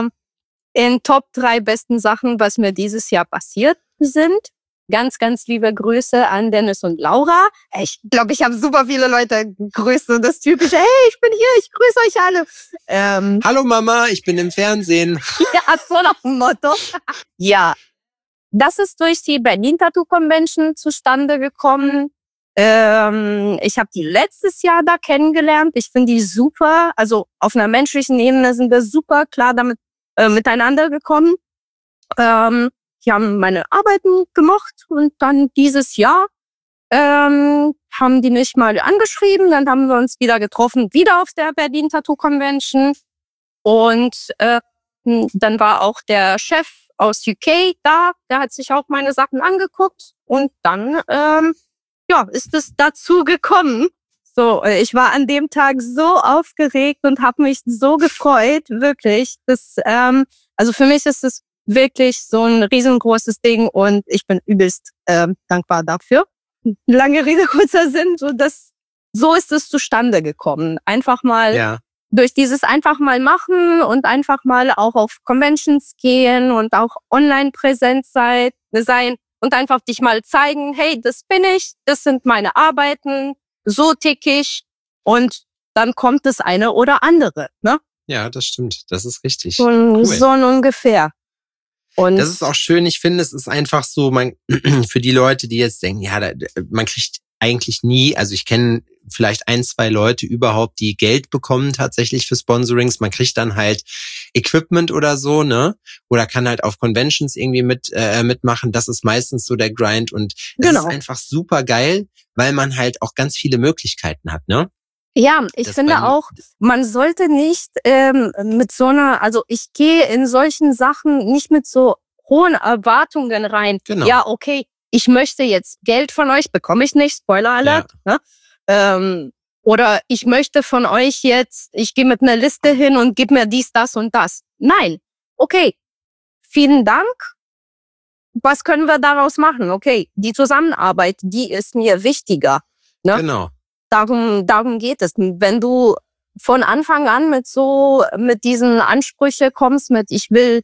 Speaker 2: in Top 3 besten Sachen, was mir dieses Jahr passiert sind. Ganz, ganz liebe Grüße an Dennis und Laura. Ich glaube, ich habe super viele Leute gegrüßt und das typische, hey, ich bin hier, ich grüße euch alle.
Speaker 1: Hallo Mama, ich bin im Fernsehen.
Speaker 2: Ja, so nach dem Motto. Ja, das ist durch die Berlin Tattoo Convention zustande gekommen. Ich habe die letztes Jahr da kennengelernt. Ich finde die super. Also auf einer menschlichen Ebene sind wir super klar damit miteinander gekommen. Die haben meine Arbeiten gemocht und dann dieses Jahr haben die mich mal angeschrieben. Dann haben wir uns wieder getroffen, wieder auf der Berlin Tattoo Convention. Und dann war auch der Chef aus UK da. Der hat sich auch meine Sachen angeguckt. Und dann ist es dazu gekommen. So, ich war an dem Tag so aufgeregt und habe mich so gefreut, wirklich. Also für mich ist es wirklich so ein riesengroßes Ding und ich bin übelst dankbar dafür. Lange Rede, kurzer Sinn, so ist es zustande gekommen. Einfach mal durch dieses einfach mal machen und einfach mal auch auf Conventions gehen und auch online präsent sein und einfach dich mal zeigen, hey, das bin ich, das sind meine Arbeiten, so tick ich und dann kommt das eine oder andere, ne?
Speaker 1: Ja, das stimmt, das ist richtig.
Speaker 2: So ungefähr. Und
Speaker 1: das ist auch schön, ich finde, es ist einfach so, für die Leute, die jetzt denken, man kriegt eigentlich nie, also ich kenne vielleicht 1, 2 Leute überhaupt, die Geld bekommen tatsächlich für Sponsorings. Man kriegt dann halt Equipment oder so, ne? Oder kann halt auf Conventions irgendwie mitmachen. Das ist meistens so der Grind und es ist einfach super geil, weil man halt auch ganz viele Möglichkeiten hat, ne?
Speaker 2: Ja, ich finde auch, man sollte nicht mit so einer, also ich gehe in solchen Sachen nicht mit so hohen Erwartungen rein.
Speaker 1: Genau.
Speaker 2: Ja, okay, ich möchte jetzt Geld von euch, bekomme ich nicht, Spoiler Alert.
Speaker 1: Ja.
Speaker 2: Ne? Oder ich möchte von euch jetzt, ich gehe mit einer Liste hin und gib mir dies, das und das. Nein, okay, vielen Dank. Was können wir daraus machen? Okay, die Zusammenarbeit, die ist mir wichtiger. Ne?
Speaker 1: Genau.
Speaker 2: Darum geht es. Wenn du von Anfang an mit diesen Ansprüchen kommst, mit ich will,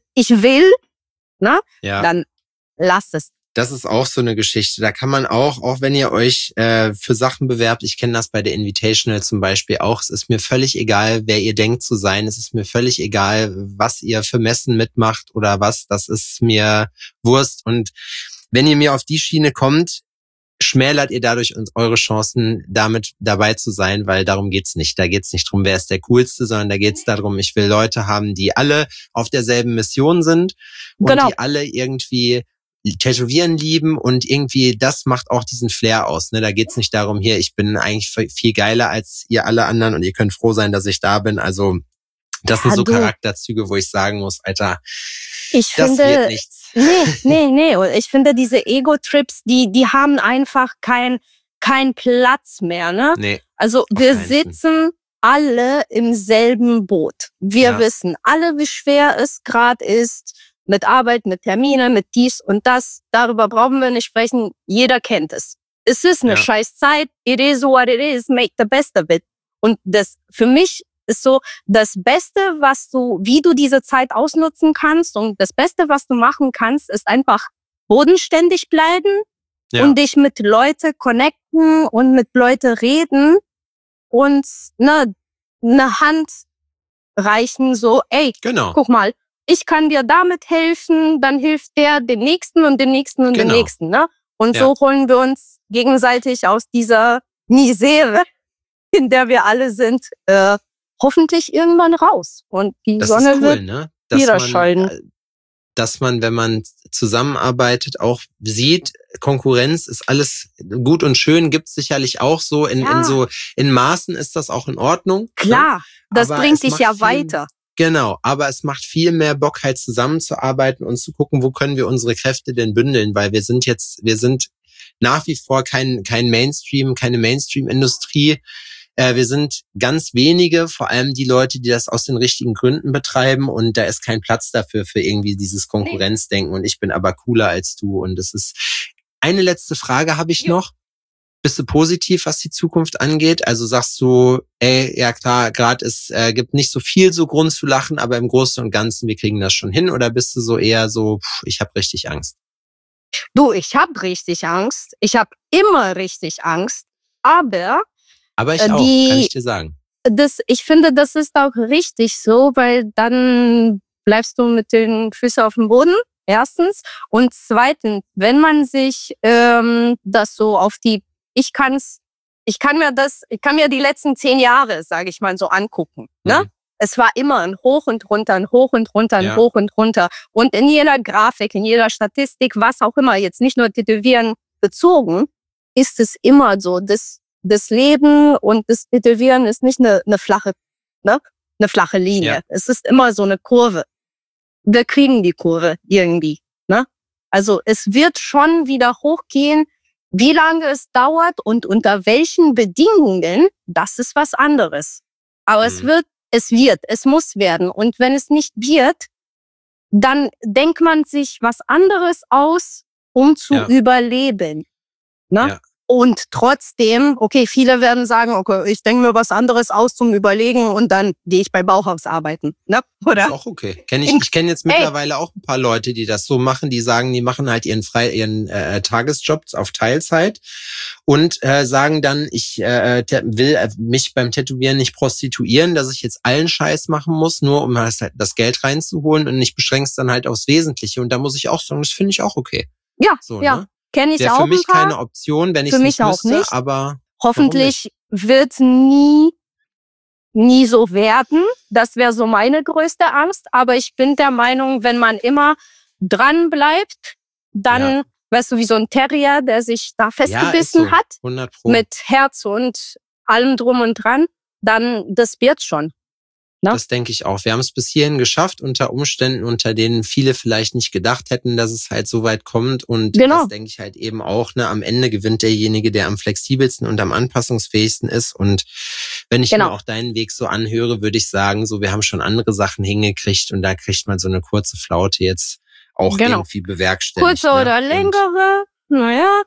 Speaker 2: ne?
Speaker 1: Ja.
Speaker 2: Dann lass es.
Speaker 1: Das ist auch so eine Geschichte. Da kann man auch wenn ihr euch für Sachen bewerbt, ich kenne das bei der Invitational zum Beispiel auch, es ist mir völlig egal, wer ihr denkt zu sein, es ist mir völlig egal, was ihr für Messen mitmacht oder was, das ist mir Wurst. Und wenn ihr mir auf die Schiene kommt, schmälert ihr dadurch eure Chancen, damit dabei zu sein, weil darum geht's nicht. Da geht's nicht drum, wer ist der Coolste, sondern da geht's darum, ich will Leute haben, die alle auf derselben Mission sind und die alle irgendwie Tätowieren lieben und irgendwie das macht auch diesen Flair aus. Ne? Da geht's nicht darum, hier, ich bin eigentlich viel geiler als ihr alle anderen und ihr könnt froh sein, dass ich da bin. Also das sind so Charakterzüge, wo ich sagen muss, Alter, das wird nichts.
Speaker 2: Nee. Und ich finde, diese Ego-Trips, die haben einfach keinen Platz mehr, ne?
Speaker 1: Nee,
Speaker 2: also wir sitzen alle im selben Boot. Wir wissen alle, wie schwer es gerade ist, mit Arbeit, mit Termine, mit dies und das. Darüber brauchen wir nicht sprechen. Jeder kennt es. Es ist eine scheiß Zeit. It is what it is. Make the best of it. Und das für mich ist so das Beste, wie du diese Zeit ausnutzen kannst. Und das Beste, was du machen kannst, ist einfach bodenständig bleiben und dich mit Leuten connecten und mit Leuten reden und eine Hand reichen, so, ey, guck mal, ich kann dir damit helfen, dann hilft der den Nächsten und den Nächsten und den Nächsten. Ne? Und so holen wir uns gegenseitig aus dieser Misere, in der wir alle sind, hoffentlich irgendwann raus. Und die Sonne wird wieder scheinen.
Speaker 1: Dass man, wenn man zusammenarbeitet, auch sieht, Konkurrenz ist alles gut und schön, gibt's sicherlich auch so. In Maßen ist das auch in Ordnung.
Speaker 2: Klar, das bringt dich ja weiter.
Speaker 1: Genau, aber es macht viel mehr Bock, halt zusammenzuarbeiten und zu gucken, wo können wir unsere Kräfte denn bündeln, weil wir sind nach wie vor kein Mainstream, keine Mainstream-Industrie. Wir sind ganz wenige, vor allem die Leute, die das aus den richtigen Gründen betreiben, und da ist kein Platz dafür für irgendwie dieses Konkurrenzdenken, und ich bin aber cooler als du. Und das ist eine letzte Frage habe ich noch. Bist du positiv, was die Zukunft angeht? Also sagst du, ja klar, gerade es gibt nicht so viel so Grund zu lachen, aber im Großen und Ganzen, wir kriegen das schon hin? Oder bist du so eher so, ich habe richtig Angst?
Speaker 2: Du, ich habe richtig Angst. Ich habe immer richtig Angst. Aber
Speaker 1: ich auch, kann ich dir sagen.
Speaker 2: Ich finde, das ist auch richtig so, weil dann bleibst du mit den Füßen auf dem Boden, erstens. Und zweitens, wenn man sich das so auf die, ich kann mir die letzten 10 Jahre, sage ich mal, so angucken. Ne? Es war immer ein Hoch und runter, ein Hoch und runter, ein Hoch und runter. Und in jeder Grafik, in jeder Statistik, was auch immer, jetzt nicht nur Tätowieren bezogen, ist es immer so, das Leben und das Tätowieren ist nicht eine flache Linie. Ja. Es ist immer so eine Kurve. Wir kriegen die Kurve irgendwie. Ne? Also es wird schon wieder hochgehen. Wie lange es dauert und unter welchen Bedingungen, das ist was anderes. Aber es muss werden. Und wenn es nicht wird, dann denkt man sich was anderes aus, um zu überleben. Ne? Ja. Und trotzdem, okay, viele werden sagen, okay, ich denke mir was anderes aus zum Überlegen und dann gehe ich bei Bauhaus arbeiten. Ne? Oder?
Speaker 1: Ist auch okay. Ich kenne jetzt mittlerweile auch ein paar Leute, die das so machen, die sagen, die machen halt ihren Tagesjob auf Teilzeit und sagen dann, ich will mich beim Tätowieren nicht prostituieren, dass ich jetzt allen Scheiß machen muss, nur um das Geld reinzuholen, und ich beschränke es dann halt aufs Wesentliche. Und da muss ich auch sagen, das finde ich auch okay.
Speaker 2: Ja,
Speaker 1: so,
Speaker 2: ja.
Speaker 1: Ne?
Speaker 2: Kenne ich
Speaker 1: auch. Wäre für mich keine Option, wenn ich es nicht müsste, aber
Speaker 2: hoffentlich wird nie so werden. Das wäre so meine größte Angst. Aber ich bin der Meinung, wenn man immer dran bleibt, dann, weißt du, wie so ein Terrier, der sich da festgebissen hat,
Speaker 1: 100%.
Speaker 2: mit Herz und allem drum und dran, dann das wird schon. Ne?
Speaker 1: Das denke ich auch. Wir haben es bis hierhin geschafft, unter Umständen, unter denen viele vielleicht nicht gedacht hätten, dass es halt so weit kommt. Und das denke ich halt eben auch. Ne? Am Ende gewinnt derjenige, der am flexibelsten und am anpassungsfähigsten ist. Und wenn ich mir auch deinen Weg so anhöre, würde ich sagen, so wir haben schon andere Sachen hingekriegt, und da kriegt man so eine kurze Flaute jetzt auch irgendwie bewerkstelligt.
Speaker 2: Kurze oder längere, naja.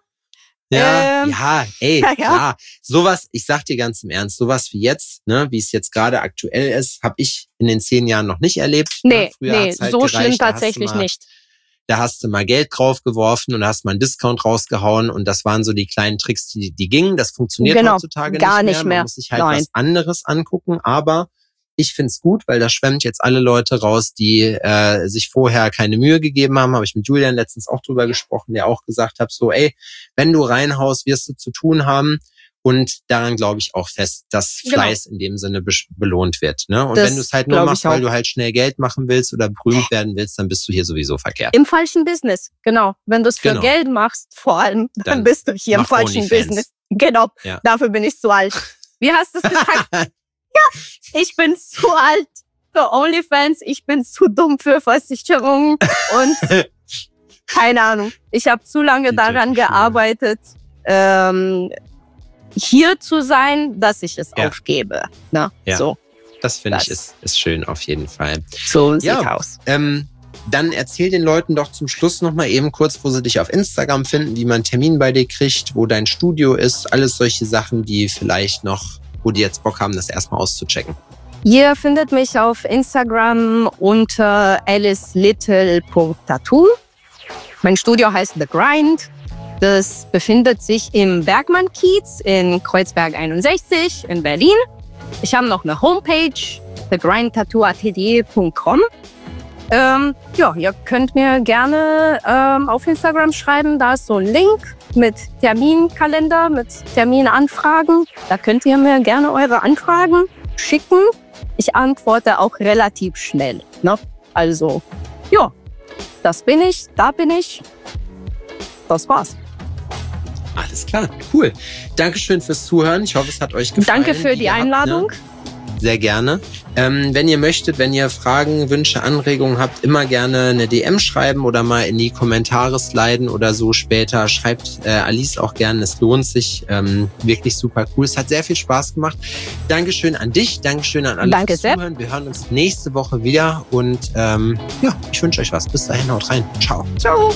Speaker 1: Klar. Sowas, ich sag dir ganz im Ernst, sowas wie jetzt, ne, wie es jetzt gerade aktuell ist, habe ich in den 10 Jahren noch nicht erlebt.
Speaker 2: Nee, halt so gereicht, schlimm tatsächlich nicht.
Speaker 1: Da hast du mal Geld draufgeworfen und hast mal einen Discount rausgehauen, und das waren so die kleinen Tricks, die gingen. Das funktioniert heutzutage
Speaker 2: gar nicht mehr.
Speaker 1: Man muss sich halt was anderes angucken, aber ich find's gut, weil da schwemmt jetzt alle Leute raus, die sich vorher keine Mühe gegeben haben. Habe ich mit Julian letztens auch drüber gesprochen, der auch gesagt hat, so wenn du reinhaust, wirst du zu tun haben. Und daran glaube ich auch fest, dass Fleiß in dem Sinne belohnt wird. Ne? Und wenn du es halt nur machst, weil du halt schnell Geld machen willst oder berühmt werden willst, dann bist du hier sowieso verkehrt.
Speaker 2: Im falschen Business, genau. Wenn du es für Geld machst, vor allem, dann bist du hier im falschen Business. Genau, dafür bin ich zu alt. Wie hast du es gesagt? Ich bin zu alt für OnlyFans, ich bin zu dumm für Versicherungen und keine Ahnung. Ich habe zu lange daran gearbeitet, hier zu sein, dass ich es aufgebe. Na, so.
Speaker 1: Das finde ich ist schön auf jeden Fall.
Speaker 2: So sieht aus.
Speaker 1: Dann erzähl den Leuten doch zum Schluss noch mal eben kurz, wo sie dich auf Instagram finden, wie man einen Termin bei dir kriegt, wo dein Studio ist, alles solche Sachen, die vielleicht noch, wo die jetzt Bock haben, das erstmal auszuchecken.
Speaker 2: Ihr findet mich auf Instagram unter alicelittle.tattoo. Mein Studio heißt The Grind. Das befindet sich im Bergmann-Kiez in Kreuzberg 61 in Berlin. Ich habe noch eine Homepage, thegrindtattooatelier.com. Ihr könnt mir gerne auf Instagram schreiben. Da ist so ein Link mit Terminkalender, mit Terminanfragen. Da könnt ihr mir gerne eure Anfragen schicken. Ich antworte auch relativ schnell. Ne? Also, ja, das bin ich, da bin ich. Das war's.
Speaker 1: Alles klar, cool. Dankeschön fürs Zuhören. Ich hoffe, es hat euch gefallen.
Speaker 2: Danke für die Einladung.
Speaker 1: Sehr gerne. Wenn ihr möchtet, wenn ihr Fragen, Wünsche, Anregungen habt, immer gerne eine DM schreiben oder mal in die Kommentare sliden oder so später. Schreibt Alice auch gerne, es lohnt sich. Wirklich super cool. Es hat sehr viel Spaß gemacht. Dankeschön an dich, Dankeschön an alle fürs Zuhören. Wir hören uns nächste Woche wieder und ich wünsche euch was. Bis dahin, haut rein. Ciao.
Speaker 2: Ciao.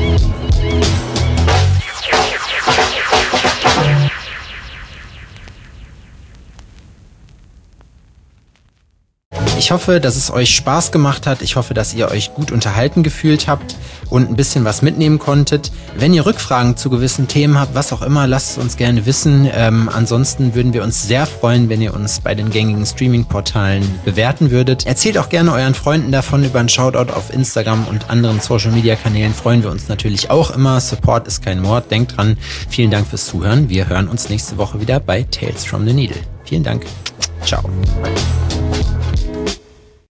Speaker 1: Ich hoffe, dass es euch Spaß gemacht hat. Ich hoffe, dass ihr euch gut unterhalten gefühlt habt und ein bisschen was mitnehmen konntet. Wenn ihr Rückfragen zu gewissen Themen habt, was auch immer, lasst es uns gerne wissen. Ansonsten würden wir uns sehr freuen, wenn ihr uns bei den gängigen Streaming-Portalen bewerten würdet. Erzählt auch gerne euren Freunden davon. Über einen Shoutout auf Instagram und anderen Social-Media-Kanälen freuen wir uns natürlich auch immer. Support ist kein Mord. Denkt dran. Vielen Dank fürs Zuhören. Wir hören uns nächste Woche wieder bei Tales from the Needle. Vielen Dank. Ciao.